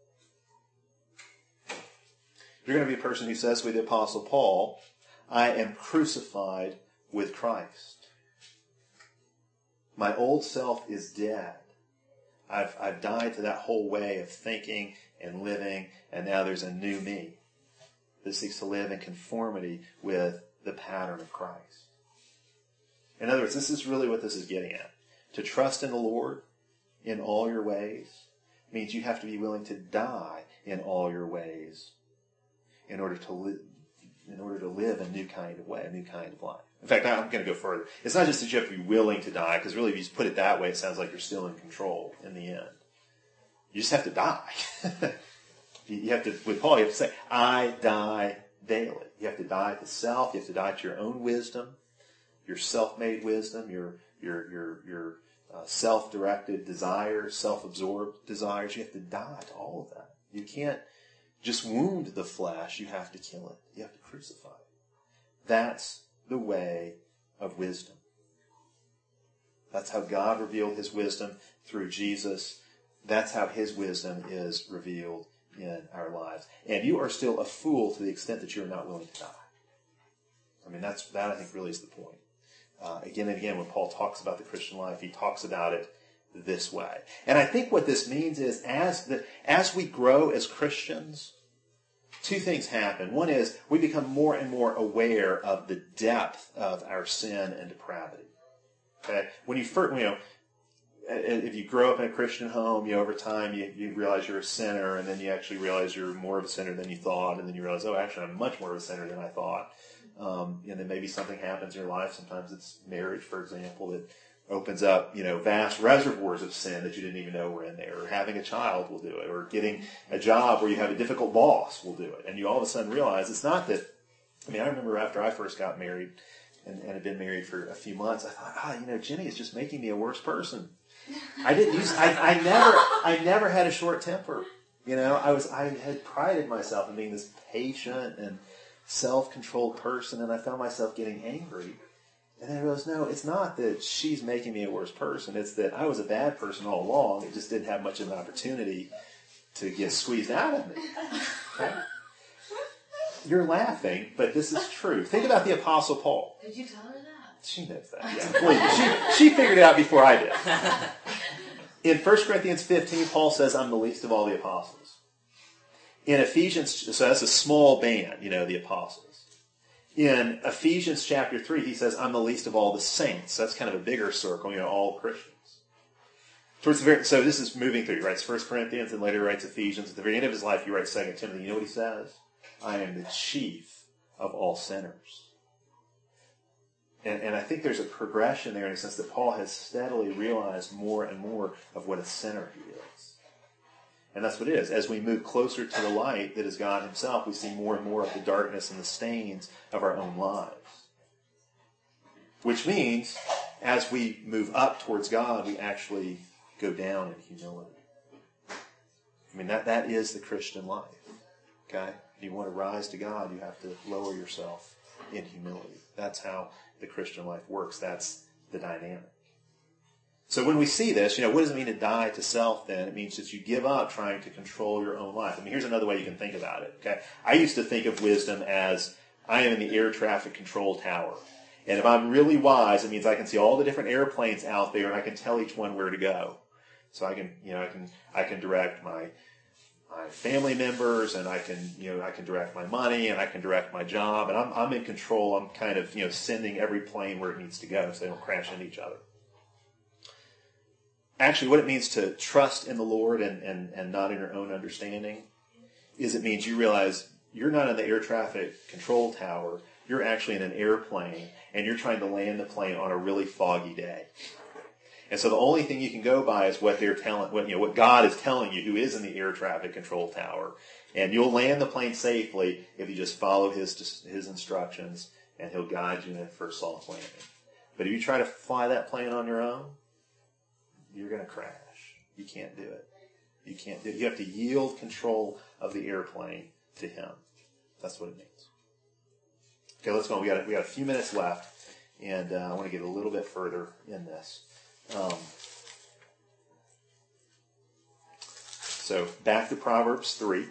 You're going to be a person who says with the Apostle Paul, I am crucified with Christ. My old self is dead. I've, I've died to that whole way of thinking and living, and now there's a new me that seeks to live in conformity with the pattern of Christ. In other words, this is really what this is getting at. To trust in the Lord in all your ways means you have to be willing to die in all your ways in order to live. in order to live a new kind of way, a new kind of life. In fact, I'm going to go further. It's not just that you have to be willing to die, because really if you just put it that way, it sounds like you're still in control in the end. You just have to die. You have to, with Paul, you have to say, I die daily. You have to die to self. You have to die to your own wisdom, your self-made wisdom, your your your your uh, self-directed desires, self-absorbed desires. You have to die to all of that. You can't just wound the flesh. You have to kill it. You have to crucify it. That's the way of wisdom. That's how God revealed His wisdom through Jesus. That's how His wisdom is revealed in our lives. And you are still a fool to the extent that you're not willing to die. I mean, that's that I think really is the point. Uh, again and again, when Paul talks about the Christian life, he talks about it this way. And I think what this means is as the, as we grow as Christians, two things happen. One is we become more and more aware of the depth of our sin and depravity. Okay? When you first, you know, if you grow up in a Christian home, you over time you, you realize you're a sinner, and then you actually realize you're more of a sinner than you thought, and then you realize, oh, actually, I'm much more of a sinner than I thought. Um, and then maybe something happens in your life. Sometimes it's marriage, for example, that opens up, you know, vast reservoirs of sin that you didn't even know were in there. Or having a child will do it. Or getting a job where you have a difficult boss will do it. And you all of a sudden realize it's not that. I mean, I remember after I first got married and, and had been married for a few months, I thought, ah, you know, Jenny is just making me a worse person. I didn't use. I, I never. I never had a short temper. You know, I was. I had prided myself in being this patient and self-controlled person, and I found myself getting angry. And then I realized, no, it's not that she's making me a worse person. It's that I was a bad person all along. It just didn't have much of an opportunity to get squeezed out of me. Okay? You're laughing, but this is true. Think about the Apostle Paul. Did you tell her that? She knows that. Yeah, believe she, she figured it out before I did. In First Corinthians fifteen, Paul says, I'm the least of all the apostles. In Ephesians, so that's a small band, you know, the apostles. In Ephesians chapter three, he says, I'm the least of all the saints. That's kind of a bigger circle, you know, all Christians. Towards the very, so this is moving through. He writes First Corinthians and later writes Ephesians. At the very end of his life, he writes Second Timothy. You know what he says? I am the chief of all sinners. And, and I think there's a progression there in a sense that Paul has steadily realized more and more of what a sinner he is. And that's what it is. As we move closer to the light that is God himself, we see more and more of the darkness and the stains of our own lives. Which means, as we move up towards God, we actually go down in humility. I mean, that, that is the Christian life. Okay? If you want to rise to God, you have to lower yourself in humility. That's how the Christian life works. That's the dynamic. So when we see this, you know, what does it mean to die to self then? It means that you give up trying to control your own life. I mean, here's another way you can think about it. Okay, I used to think of wisdom as I am in the air traffic control tower. And if I'm really wise, it means I can see all the different airplanes out there and I can tell each one where to go. So I can, you know, I can, I can direct my, my family members, and I can, you know, I can direct my money, and I can direct my job, and I'm, I'm in control. I'm kind of, you know, sending every plane where it needs to go so they don't crash into each other. Actually, what it means to trust in the Lord and, and, and not in your own understanding is it means you realize you're not in the air traffic control tower. You're actually in an airplane, and you're trying to land the plane on a really foggy day. And so the only thing you can go by is what they're telling, what, you know, what God is telling you, who is in the air traffic control tower. And you'll land the plane safely if you just follow his his instructions, and he'll guide you in for a soft landing. But if you try to fly that plane on your own, you're going to crash. You can't do it. You can't do it. You have to yield control of the airplane to him. That's what it means. Okay, let's go on. We got we got a few minutes left, and uh, I want to get a little bit further in this. Um, so back to Proverbs three.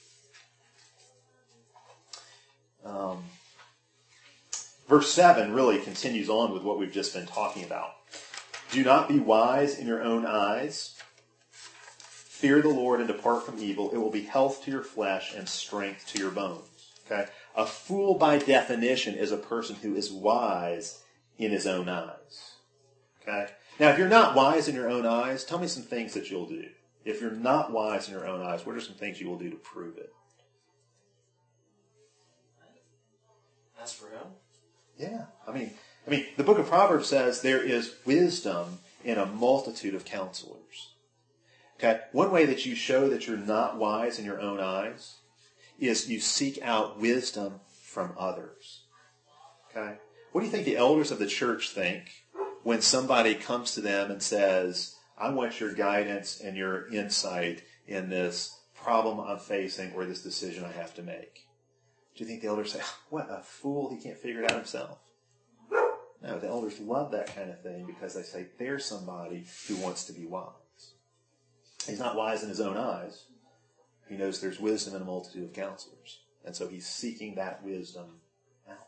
Um, verse seven really continues on with what we've just been talking about. Do not be wise in your own eyes. Fear the Lord and depart from evil. It will be health to your flesh and strength to your bones. Okay? A fool by definition is a person who is wise in his own eyes. Okay? Now, if you're not wise in your own eyes, tell me some things that you'll do. If you're not wise in your own eyes, what are some things you will do to prove it? Ask for help. Yeah. I mean, I mean, the book of Proverbs says there is wisdom in a multitude of counselors. Okay? One way that you show that you're not wise in your own eyes is you seek out wisdom from others. Okay? What do you think the elders of the church think when somebody comes to them and says, I want your guidance and your insight in this problem I'm facing or this decision I have to make? Do you think the elders say, what a fool, he can't figure it out himself? No, the elders love that kind of thing because they say, there's somebody who wants to be wise. He's not wise in his own eyes. He knows there's wisdom in a multitude of counselors. And so he's seeking that wisdom out.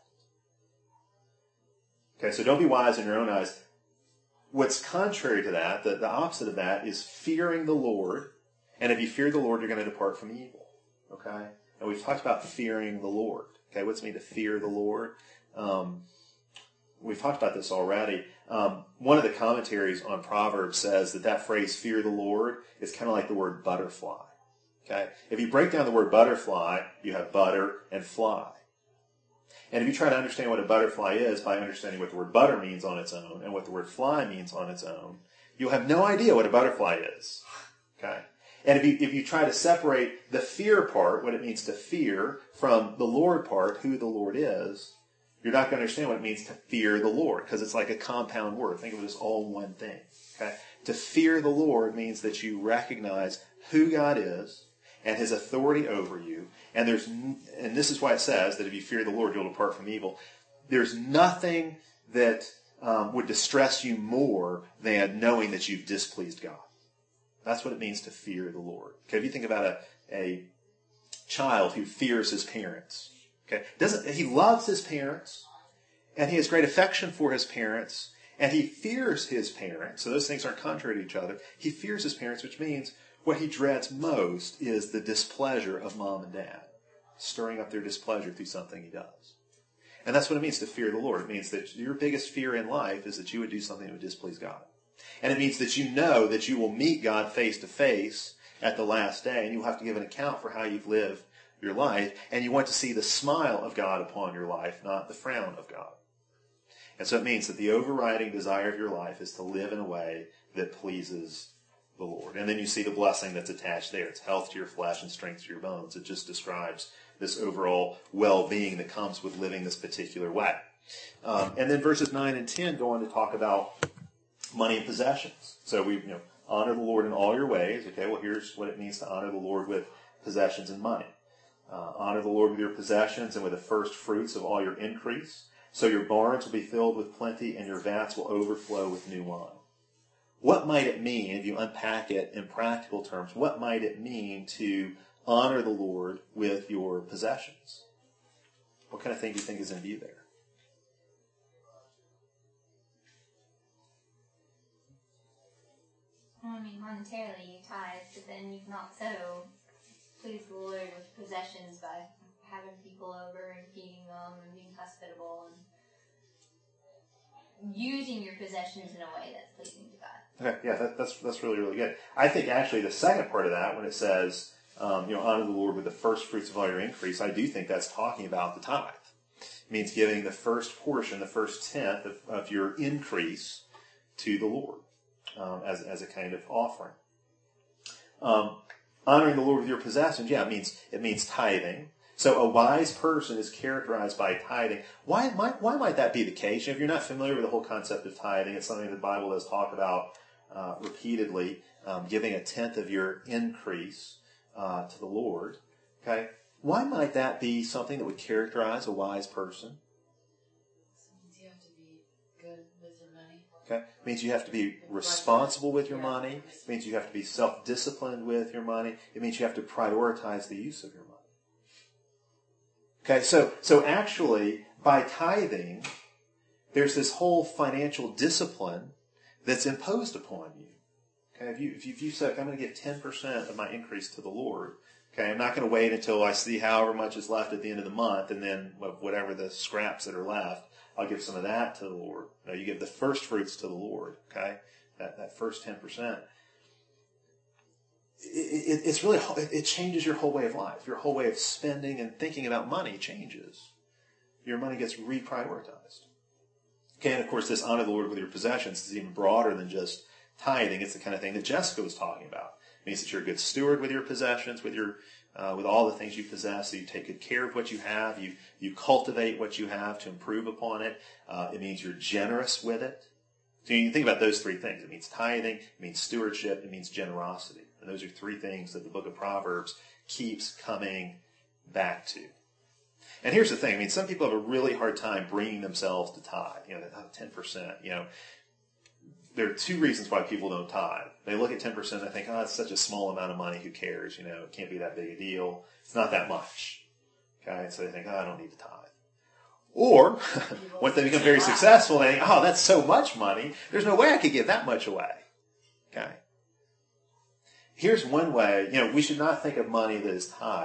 Okay, so don't be wise in your own eyes. What's contrary to that, the, the opposite of that, is fearing the Lord. And if you fear the Lord, you're going to depart from evil. Okay? And we've talked about fearing the Lord. Okay, what's it mean to fear the Lord? Um, we've talked about this already. Um, one of the commentaries on Proverbs says that that phrase, fear the Lord, is kind of like the word butterfly. Okay? If you break down the word butterfly, you have butter and fly. And if you try to understand what a butterfly is by understanding what the word butter means on its own and what the word fly means on its own, you'll have no idea what a butterfly is. Okay? And if you, if you try to separate the fear part, what it means to fear, from the Lord part, who the Lord is, you're not going to understand what it means to fear the Lord, because it's like a compound word. Think of it as all one thing. Okay? To fear the Lord means that you recognize who God is and his authority over you. And there's, and this is why it says that if you fear the Lord, you'll depart from evil. There's nothing that um, would distress you more than knowing that you've displeased God. That's what it means to fear the Lord. Okay, if you think about a, a child who fears his parents, okay, doesn't he loves his parents, and he has great affection for his parents, and he fears his parents. So those things aren't contrary to each other. He fears his parents, which means what he dreads most is the displeasure of mom and dad, stirring up their displeasure through something he does. And that's what it means to fear the Lord. It means that your biggest fear in life is that you would do something that would displease God. And it means that you know that you will meet God face to face at the last day, and you'll have to give an account for how you've lived your life, and you want to see the smile of God upon your life, not the frown of God. And so it means that the overriding desire of your life is to live in a way that pleases the Lord. And then you see the blessing that's attached there. It's health to your flesh and strength to your bones. It just describes this overall well-being that comes with living this particular way. Um, and then verses nine and ten go on to talk about money and possessions. So we, you know, honor the Lord in all your ways. Okay, well, here's what it means to honor the Lord with possessions and money. Uh, honor the Lord with your possessions and with the first fruits of all your increase. So your barns will be filled with plenty and your vats will overflow with new wine. What might it mean, if you unpack it in practical terms, what might it mean to honor the Lord with your possessions? What kind of thing do you think is in view there? I mean, monetarily you tithe, but then you can also please the Lord with possessions by having people over and feeding them and being hospitable and using your possessions in a way that's pleasing to God. Okay, yeah, that, that's that's really, really good. I think actually the second part of that, when it says, um, you know, honor the Lord with the first fruits of all your increase, I do think that's talking about the tithe. It means giving the first portion, the first tenth of, of your increase to the Lord um, as, as a kind of offering. Um, honoring the Lord with your possessions, yeah, it means it means tithing. So a wise person is characterized by tithing. Why might, why might that be the case? You know, if you're not familiar with the whole concept of tithing, it's something the Bible does talk about uh, repeatedly, um, giving a tenth of your increase uh, to the Lord. Okay, why might that be something that would characterize a wise person? It means you have to be good with your money. Okay, it means you have to be responsible with your money. It means you have to be self-disciplined with your money. It means you have to prioritize the use of your money. Okay, so so actually, by tithing, there's this whole financial discipline that's imposed upon you. Okay, if you if you, if you say, I'm going to give ten percent of my increase to the Lord, okay, I'm not going to wait until I see however much is left at the end of the month, and then whatever the scraps that are left, I'll give some of that to the Lord. No, you give the first fruits to the Lord, okay, that, that first ten percent. It, it, it's really, it changes your whole way of life. Your whole way of spending and thinking about money changes. Your money gets reprioritized. Okay, and of course this honor the Lord with your possessions is even broader than just tithing. It's the kind of thing that Jessica was talking about. It means that you're a good steward with your possessions, with your, uh, with all the things you possess. So you take good care of what you have. You, you cultivate what you have to improve upon it. Uh, it means you're generous with it. So you think about those three things. It means tithing, it means stewardship, it means generosity. And those are three things that the book of Proverbs keeps coming back to. And here's the thing. I mean, some people have a really hard time bringing themselves to tithe. You know, oh, ten percent. You know, there are two reasons why people don't tithe. They look at ten percent and they think, oh, it's such a small amount of money. Who cares? You know, it can't be that big a deal. It's not that much. Okay, so they think, oh, I don't need to tithe. Or, once they become very successful, they think, oh, that's so much money. There's no way I could give that much away. Okay. Here's one way, you know, we should not think of money that is tithed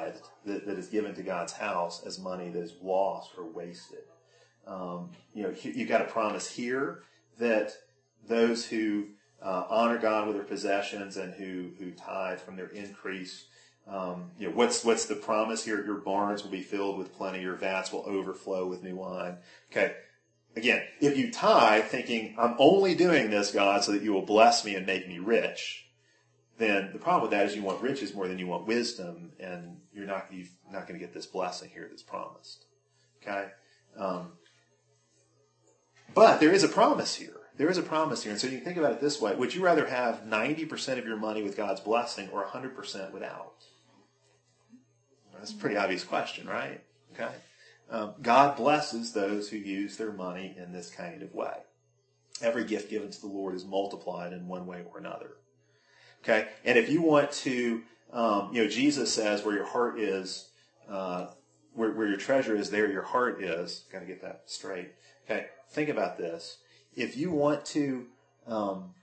that, that is given to God's house as money that is lost or wasted. Um, you know, you got a promise here that those who uh, honor God with their possessions and who who tithe from their increase, um, you know, what's what's the promise here? Your barns will be filled with plenty. Your vats will overflow with new wine. Okay. Again, if you tithe thinking, I'm only doing this, God, so that you will bless me and make me rich, then the problem with that is you want riches more than you want wisdom, and you're not you're not going to get this blessing here that's promised. Okay? Um, but there is a promise here. There is a promise here. And so you can think about it this way. Would you rather have ninety percent of your money with God's blessing or one hundred percent without? That's a pretty obvious question, right? Okay? Um, God blesses those who use their money in this kind of way. Every gift given to the Lord is multiplied in one way or another. Okay? And if you want to, um, you know, Jesus says where your heart is, uh, where, where your treasure is, there your heart is. Got to get that straight. Okay? Think about this. If you want to, um,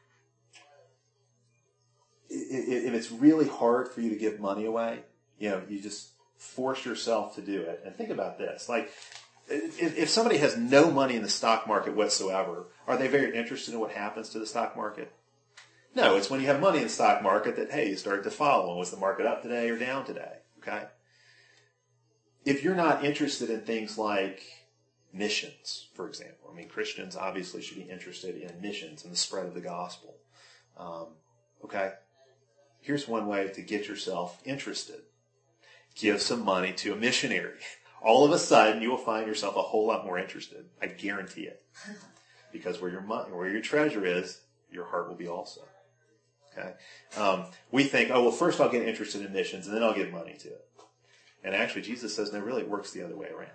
if it's really hard for you to give money away, you know, you just force yourself to do it. And think about this. Like, if, if somebody has no money in the stock market whatsoever, are they very interested in what happens to the stock market? No, it's when you have money in the stock market that, hey, you start to follow. Was the market up today or down today? Okay? If you're not interested in things like missions, for example, I mean, Christians obviously should be interested in missions and the spread of the gospel. Um, okay? Here's one way to get yourself interested. Give some money to a missionary. All of a sudden, you will find yourself a whole lot more interested. I guarantee it. Because where your money, where your treasure is, your heart will be also. Okay? Um, we think, oh, well, first I'll get interested in missions, and then I'll give money to it. And actually, Jesus says, no, really, it works the other way around.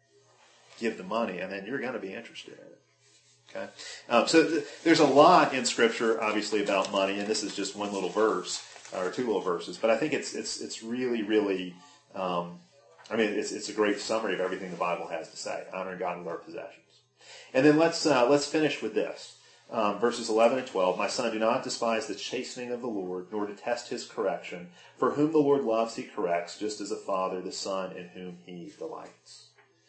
Give the money, and then you're going to be interested in it. Okay? Um, so th- there's a lot in Scripture, obviously, about money, and this is just one little verse, or two little verses, but I think it's it's it's really, really, um, I mean, it's it's a great summary of everything the Bible has to say, honoring God with our possessions. And then let's uh, let's finish with this. Um, verses eleven and twelve, my son, do not despise the chastening of the Lord, nor detest his correction. For whom the Lord loves, he corrects, just as a father the son in whom he delights.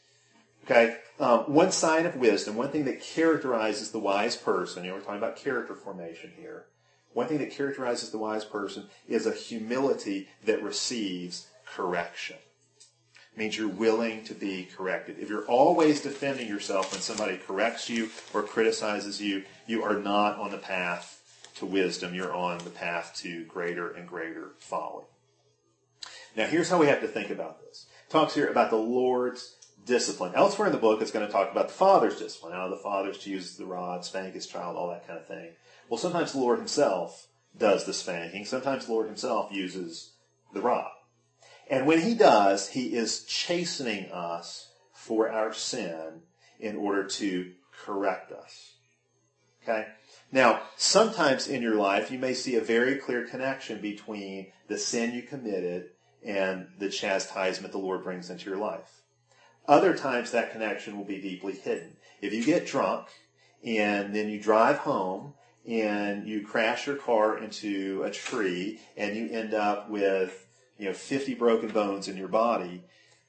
Okay, um, one sign of wisdom, one thing that characterizes the wise person, you know, we're talking about character formation here. One thing that characterizes the wise person is a humility that receives correction. It means you're willing to be corrected. If you're always defending yourself when somebody corrects you or criticizes you, you are not on the path to wisdom. You're on the path to greater and greater folly. Now, here's how we have to think about this. It talks here about the Lord's discipline. Elsewhere in the book, it's going to talk about the father's discipline. How the father's to use the rod, spank his child, all that kind of thing. Well, sometimes the Lord himself does the spanking. Sometimes the Lord himself uses the rod. And when he does, he is chastening us for our sin in order to correct us. Okay? Now, sometimes in your life, you may see a very clear connection between the sin you committed and the chastisement the Lord brings into your life. Other times, that connection will be deeply hidden. If you get drunk and then you drive home and you crash your car into a tree and you end up with, you know, fifty broken bones in your body,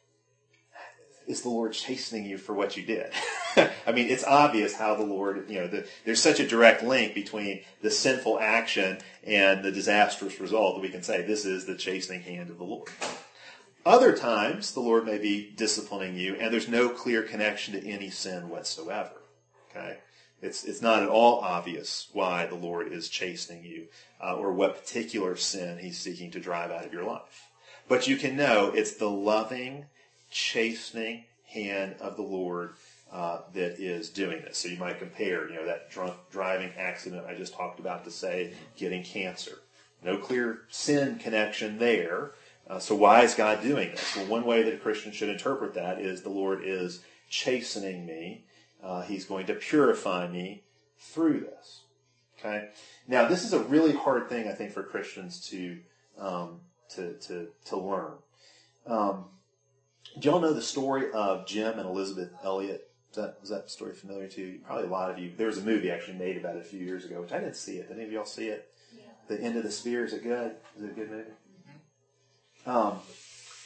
is the Lord chastening you for what you did? I mean, it's obvious how the Lord, you know, the, there's such a direct link between the sinful action and the disastrous result that we can say this is the chastening hand of the Lord. Other times, the Lord may be disciplining you, and there's no clear connection to any sin whatsoever. Okay? It's it's not at all obvious why the Lord is chastening you uh, or what particular sin he's seeking to drive out of your life. But you can know it's the loving, chastening hand of the Lord uh, that is doing this. So you might compare, you know, that drunk driving accident I just talked about to say getting cancer. No clear sin connection there. Uh, so why is God doing this? Well, one way that a Christian should interpret that is the Lord is chastening me. Uh, he's going to purify me through this. Okay. Now, this is a really hard thing, I think, for Christians to um, to to to learn. Um, do y'all know the story of Jim and Elizabeth Elliot? Is that, is that story familiar to you? Probably a lot of you. There was a movie actually made about it a few years ago, which I didn't see it. Did any of y'all see it? Yeah. The End of the Spear. Is it good? Is it a good movie? Um,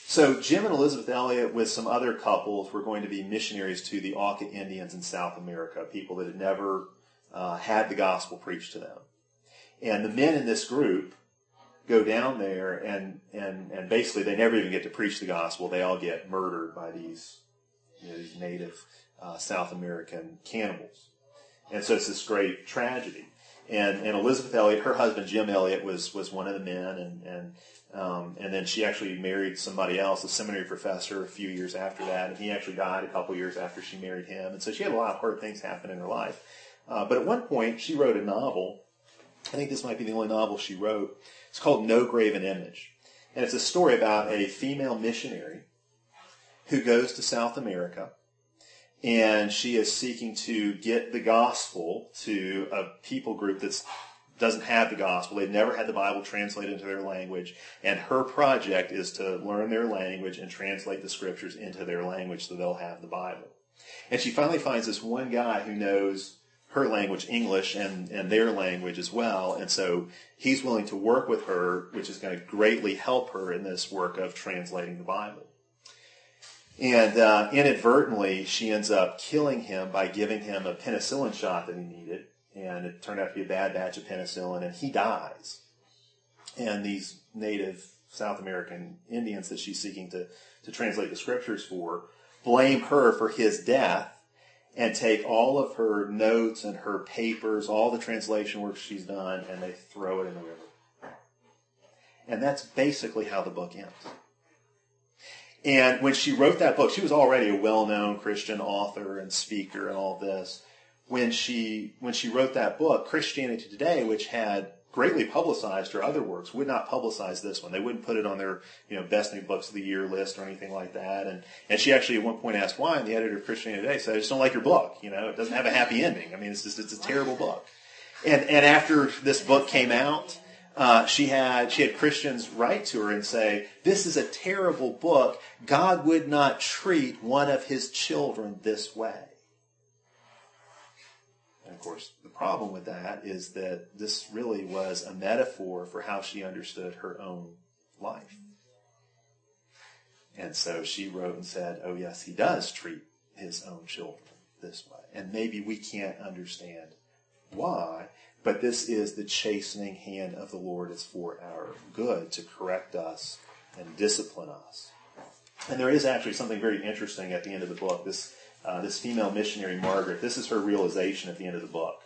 So Jim and Elizabeth Elliot with some other couples were going to be missionaries to the Auca Indians in South America, people that had never uh, had the gospel preached to them. And the men in this group go down there and, and, and basically they never even get to preach the gospel. They all get murdered by these, you know, these native uh, South American cannibals. And so it's this great tragedy. And, and Elizabeth Elliot, her husband Jim Elliot was, was one of the men, and, and Um, and then she actually married somebody else, a seminary professor, a few years after that, and he actually died a couple years after she married him. And so she had a lot of hard things happen in her life. Uh, but at one point, she wrote a novel. I think this might be the only novel she wrote. It's called No Graven Image. And it's a story about a female missionary who goes to South America, and she is seeking to get the gospel to a people group that's doesn't have the gospel. They've never had the Bible translated into their language. And her project is to learn their language and translate the scriptures into their language so they'll have the Bible. And she finally finds this one guy who knows her language, English, and, and their language as well. And so he's willing to work with her, which is going to greatly help her in this work of translating the Bible. And uh, inadvertently, she ends up killing him by giving him a penicillin shot that he needed. And it turned out to be a bad batch of penicillin, and he dies. And these native South American Indians that she's seeking to, to translate the scriptures for blame her for his death and take all of her notes and her papers, all the translation work she's done, and they throw it in the river. And that's basically how the book ends. And when she wrote that book, she was already a well-known Christian author and speaker and all this. When she when she wrote that book, Christianity Today, which had greatly publicized her other works, would not publicize this one. They wouldn't put it on their, you know, best new books of the year list or anything like that. And and she actually at one point asked why, and the editor of Christianity Today said, "I just don't like your book. You know, it doesn't have a happy ending. I mean, it's just it's a terrible book." And and after this book came out, uh, she had she had Christians write to her and say, "This is a terrible book. God would not treat one of His children this way." And of course, the problem with that is that this really was a metaphor for how she understood her own life. And so she wrote and said, oh yes, He does treat His own children this way. And maybe we can't understand why, but this is the chastening hand of the Lord. It's for our good to correct us and discipline us. And there is actually something very interesting at the end of the book. This Uh, this female missionary, Margaret, this is her realization at the end of the book.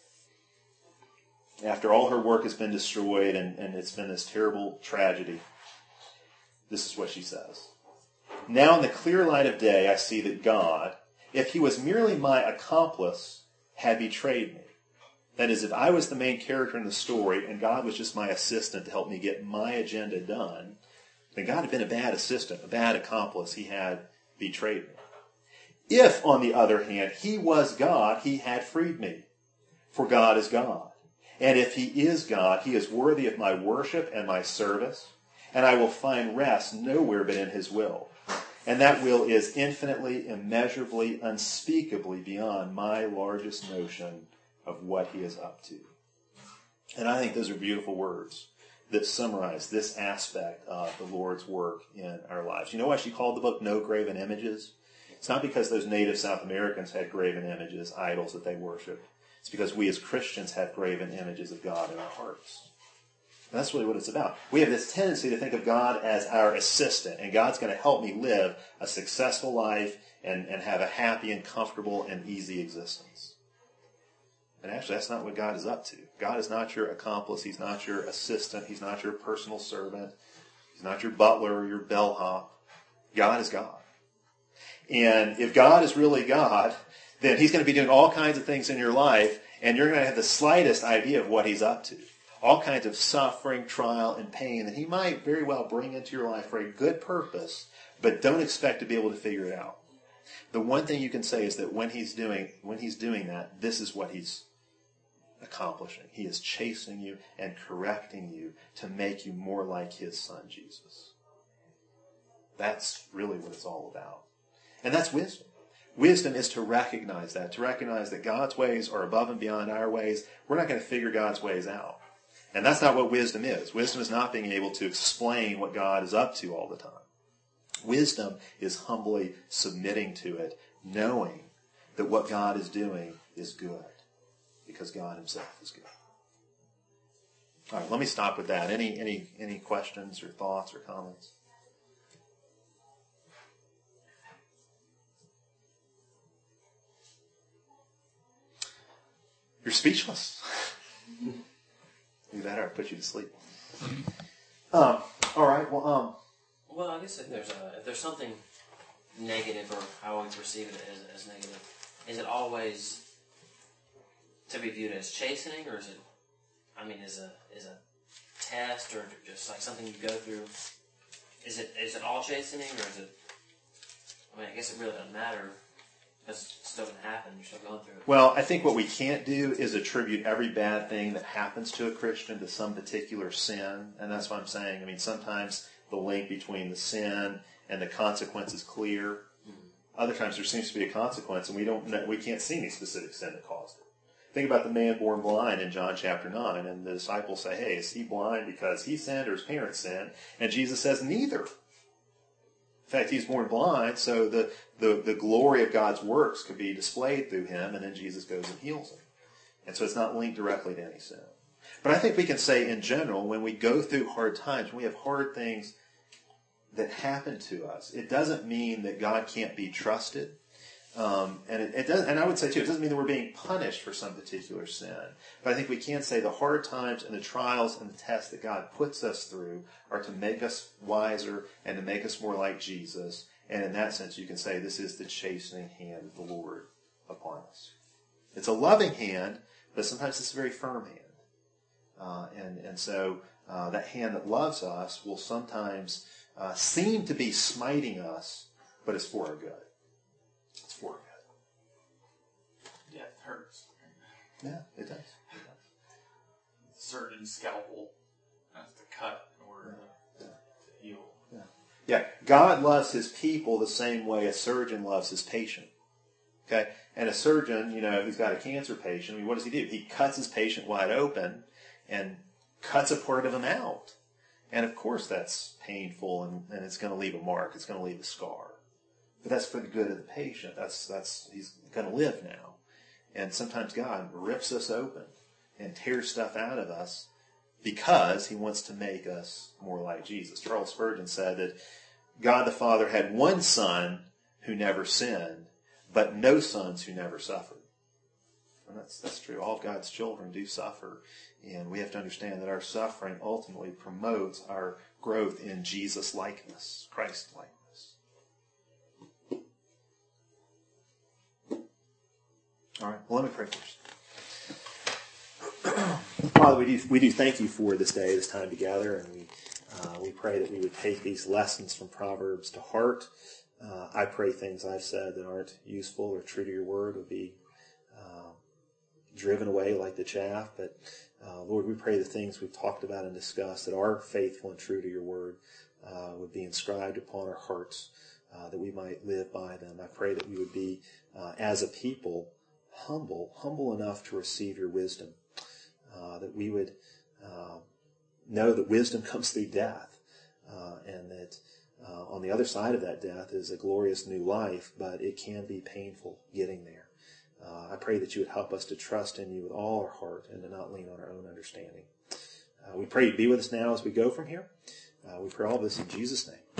After all her work has been destroyed and, and it's been this terrible tragedy, this is what she says. Now in the clear light of day, I see that God, if He was merely my accomplice, had betrayed me. That is, if I was the main character in the story and God was just my assistant to help me get my agenda done, then God had been a bad assistant, a bad accomplice. He had betrayed me. If, on the other hand, He was God, He had freed me. For God is God. And if He is God, He is worthy of my worship and my service, and I will find rest nowhere but in His will. And that will is infinitely, immeasurably, unspeakably beyond my largest notion of what He is up to. And I think those are beautiful words that summarize this aspect of the Lord's work in our lives. You know why she called the book No Graven Images? It's not because those native South Americans had graven images, idols that they worshiped. It's because we as Christians have graven images of God in our hearts. And that's really what it's about. We have this tendency to think of God as our assistant, and God's going to help me live a successful life and, and have a happy and comfortable and easy existence. And actually, that's not what God is up to. God is not your accomplice. He's not your assistant. He's not your personal servant. He's not your butler or your bellhop. God is God. And if God is really God, then He's going to be doing all kinds of things in your life, and you're going to have the slightest idea of what He's up to. All kinds of suffering, trial, and pain that He might very well bring into your life for a good purpose, but don't expect to be able to figure it out. The one thing you can say is that when He's doing, when He's doing that, this is what He's accomplishing. He is chastening you and correcting you to make you more like His Son, Jesus. That's really what it's all about. And that's wisdom. Wisdom is to recognize that, to recognize that God's ways are above and beyond our ways. We're not going to figure God's ways out. And that's not what wisdom is. Wisdom is not being able to explain what God is up to all the time. Wisdom is humbly submitting to it, knowing that what God is doing is good, because God himself is good. All right, let me stop with that. Any any any questions or thoughts or comments? You're speechless. Either that or I put you to sleep. Um, all right, well, um, Well, I guess if there's a, if there's something negative, or how we perceive it as, as negative, is it always to be viewed as chastening, or is it, I mean, is a is a test, or just like something you go through? Is it is it all chastening, or is it? I mean, I guess it really doesn't matter. It's still going to happen. You're still going through it. Well, I think what we can't do is attribute every bad thing that happens to a Christian to some particular sin, and that's what I'm saying. I mean, sometimes the link between the sin and the consequence is clear. Mm-hmm. Other times there seems to be a consequence, and we don't know, we can't see any specific sin that caused it. Think about the man born blind in John chapter nine, and the disciples say, "Hey, is he blind because he sinned or his parents sinned?" And Jesus says, "Neither." In fact, he's born blind, so the, the, the glory of God's works could be displayed through him, and then Jesus goes and heals him. And so it's not linked directly to any sin. But I think we can say in general, when we go through hard times, when we have hard things that happen to us, it doesn't mean that God can't be trusted. Um, and it, it does, and I would say too, it doesn't mean that we're being punished for some particular sin. But I think we can say the hard times and the trials and the tests that God puts us through are to make us wiser and to make us more like Jesus. And in that sense, you can say this is the chastening hand of the Lord upon us. It's a loving hand, but sometimes it's a very firm hand. Uh, and, and so uh, that hand that loves us will sometimes uh, seem to be smiting us, but it's for our good. It's for our good. Yeah, it hurts. Yeah, it does. It does. The surgeon's scalpel has to cut in order Yeah. to, to heal. Yeah. Yeah, God loves his people the same way a surgeon loves his patient. Okay? And a surgeon, you know, who's got a cancer patient, I mean, what does he do? He cuts his patient wide open and cuts a part of him out. And of course that's painful, and, and it's going to leave a mark. It's going to leave a scar. But that's for the good of the patient. That's that's he's going to live now. And sometimes God rips us open and tears stuff out of us because he wants to make us more like Jesus. Charles Spurgeon said that God the Father had one son who never sinned, but no sons who never suffered. And that's that's true. All of God's children do suffer. And we have to understand that our suffering ultimately promotes our growth in Jesus likeness, Christ likeness. All right, well, let me pray first. Father, we do, we do thank you for this day, this time together, and we uh, we pray that we would take these lessons from Proverbs to heart. Uh, I pray things I've said that aren't useful or true to your word would be uh, driven away like the chaff. But, uh, Lord, we pray the things we've talked about and discussed that are faithful and true to your word uh, would be inscribed upon our hearts, uh, that we might live by them. I pray that we would be, uh, as a people, humble, humble enough to receive your wisdom, uh, that we would uh, know that wisdom comes through death, uh, and that uh, on the other side of that death is a glorious new life, but it can be painful getting there. Uh, I pray that you would help us to trust in you with all our heart and to not lean on our own understanding. Uh, we pray you'd be with us now as we go from here. Uh, we pray all this in Jesus' name.